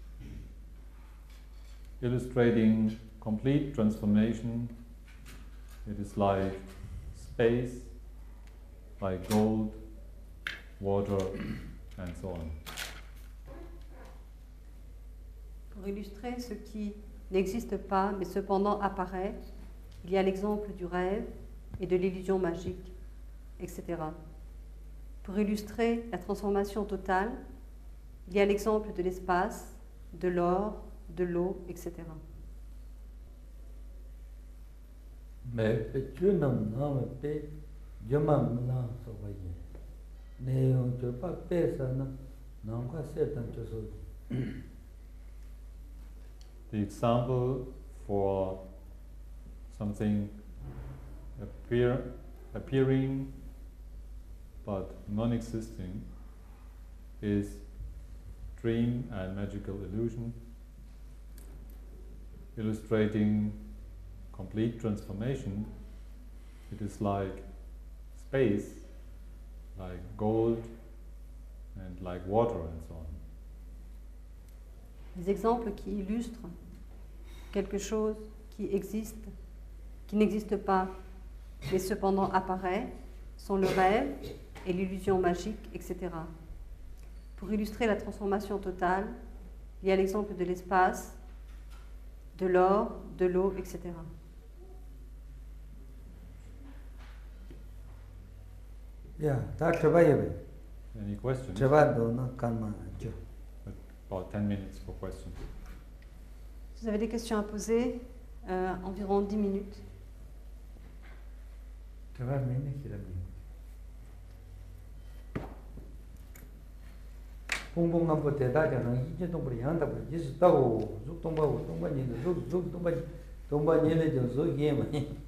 Speaker 1: Illustrating complete transformation, it is like space, like gold, water, and so on.
Speaker 2: Pour illustrer ce qui n'existe pas, mais cependant apparaît, il y a l'exemple du rêve et de l'illusion magique, et cetera. Pour illustrer la transformation totale, il y a l'exemple de l'espace, de l'or, de l'eau, et cetera.
Speaker 3: Mais petit nam nam pe jama manan so ko ne yon cho pa pe sa na nam ka se tan cho so.
Speaker 1: The example for something appear, appearing but non-existing is dream and magical illusion, illustrating complete transformation. It is like space, like gold, and like water, and so on.
Speaker 2: Des exemples qui illustrent quelque chose qui existe, qui n'existe pas, mais cependant apparaît, sont le rêve et l'illusion magique, et cetera. Pour illustrer la transformation totale, il y a l'exemple de l'espace, de l'or, de l'eau, et cetera.
Speaker 3: Yeah, ta travaille.
Speaker 1: Any questions?
Speaker 3: Travaille na kalma jo.
Speaker 1: About ten minutes for questions.
Speaker 2: Si vous avez des questions à poser, euh, environ dix minutes.
Speaker 3: Travaille mene kira mi. 봉봉한부 대다자는 이제 동부리 양다부 지수 따고 죽동바고 동반이는 죽죽 동반 동반이는 좀 저기에 많이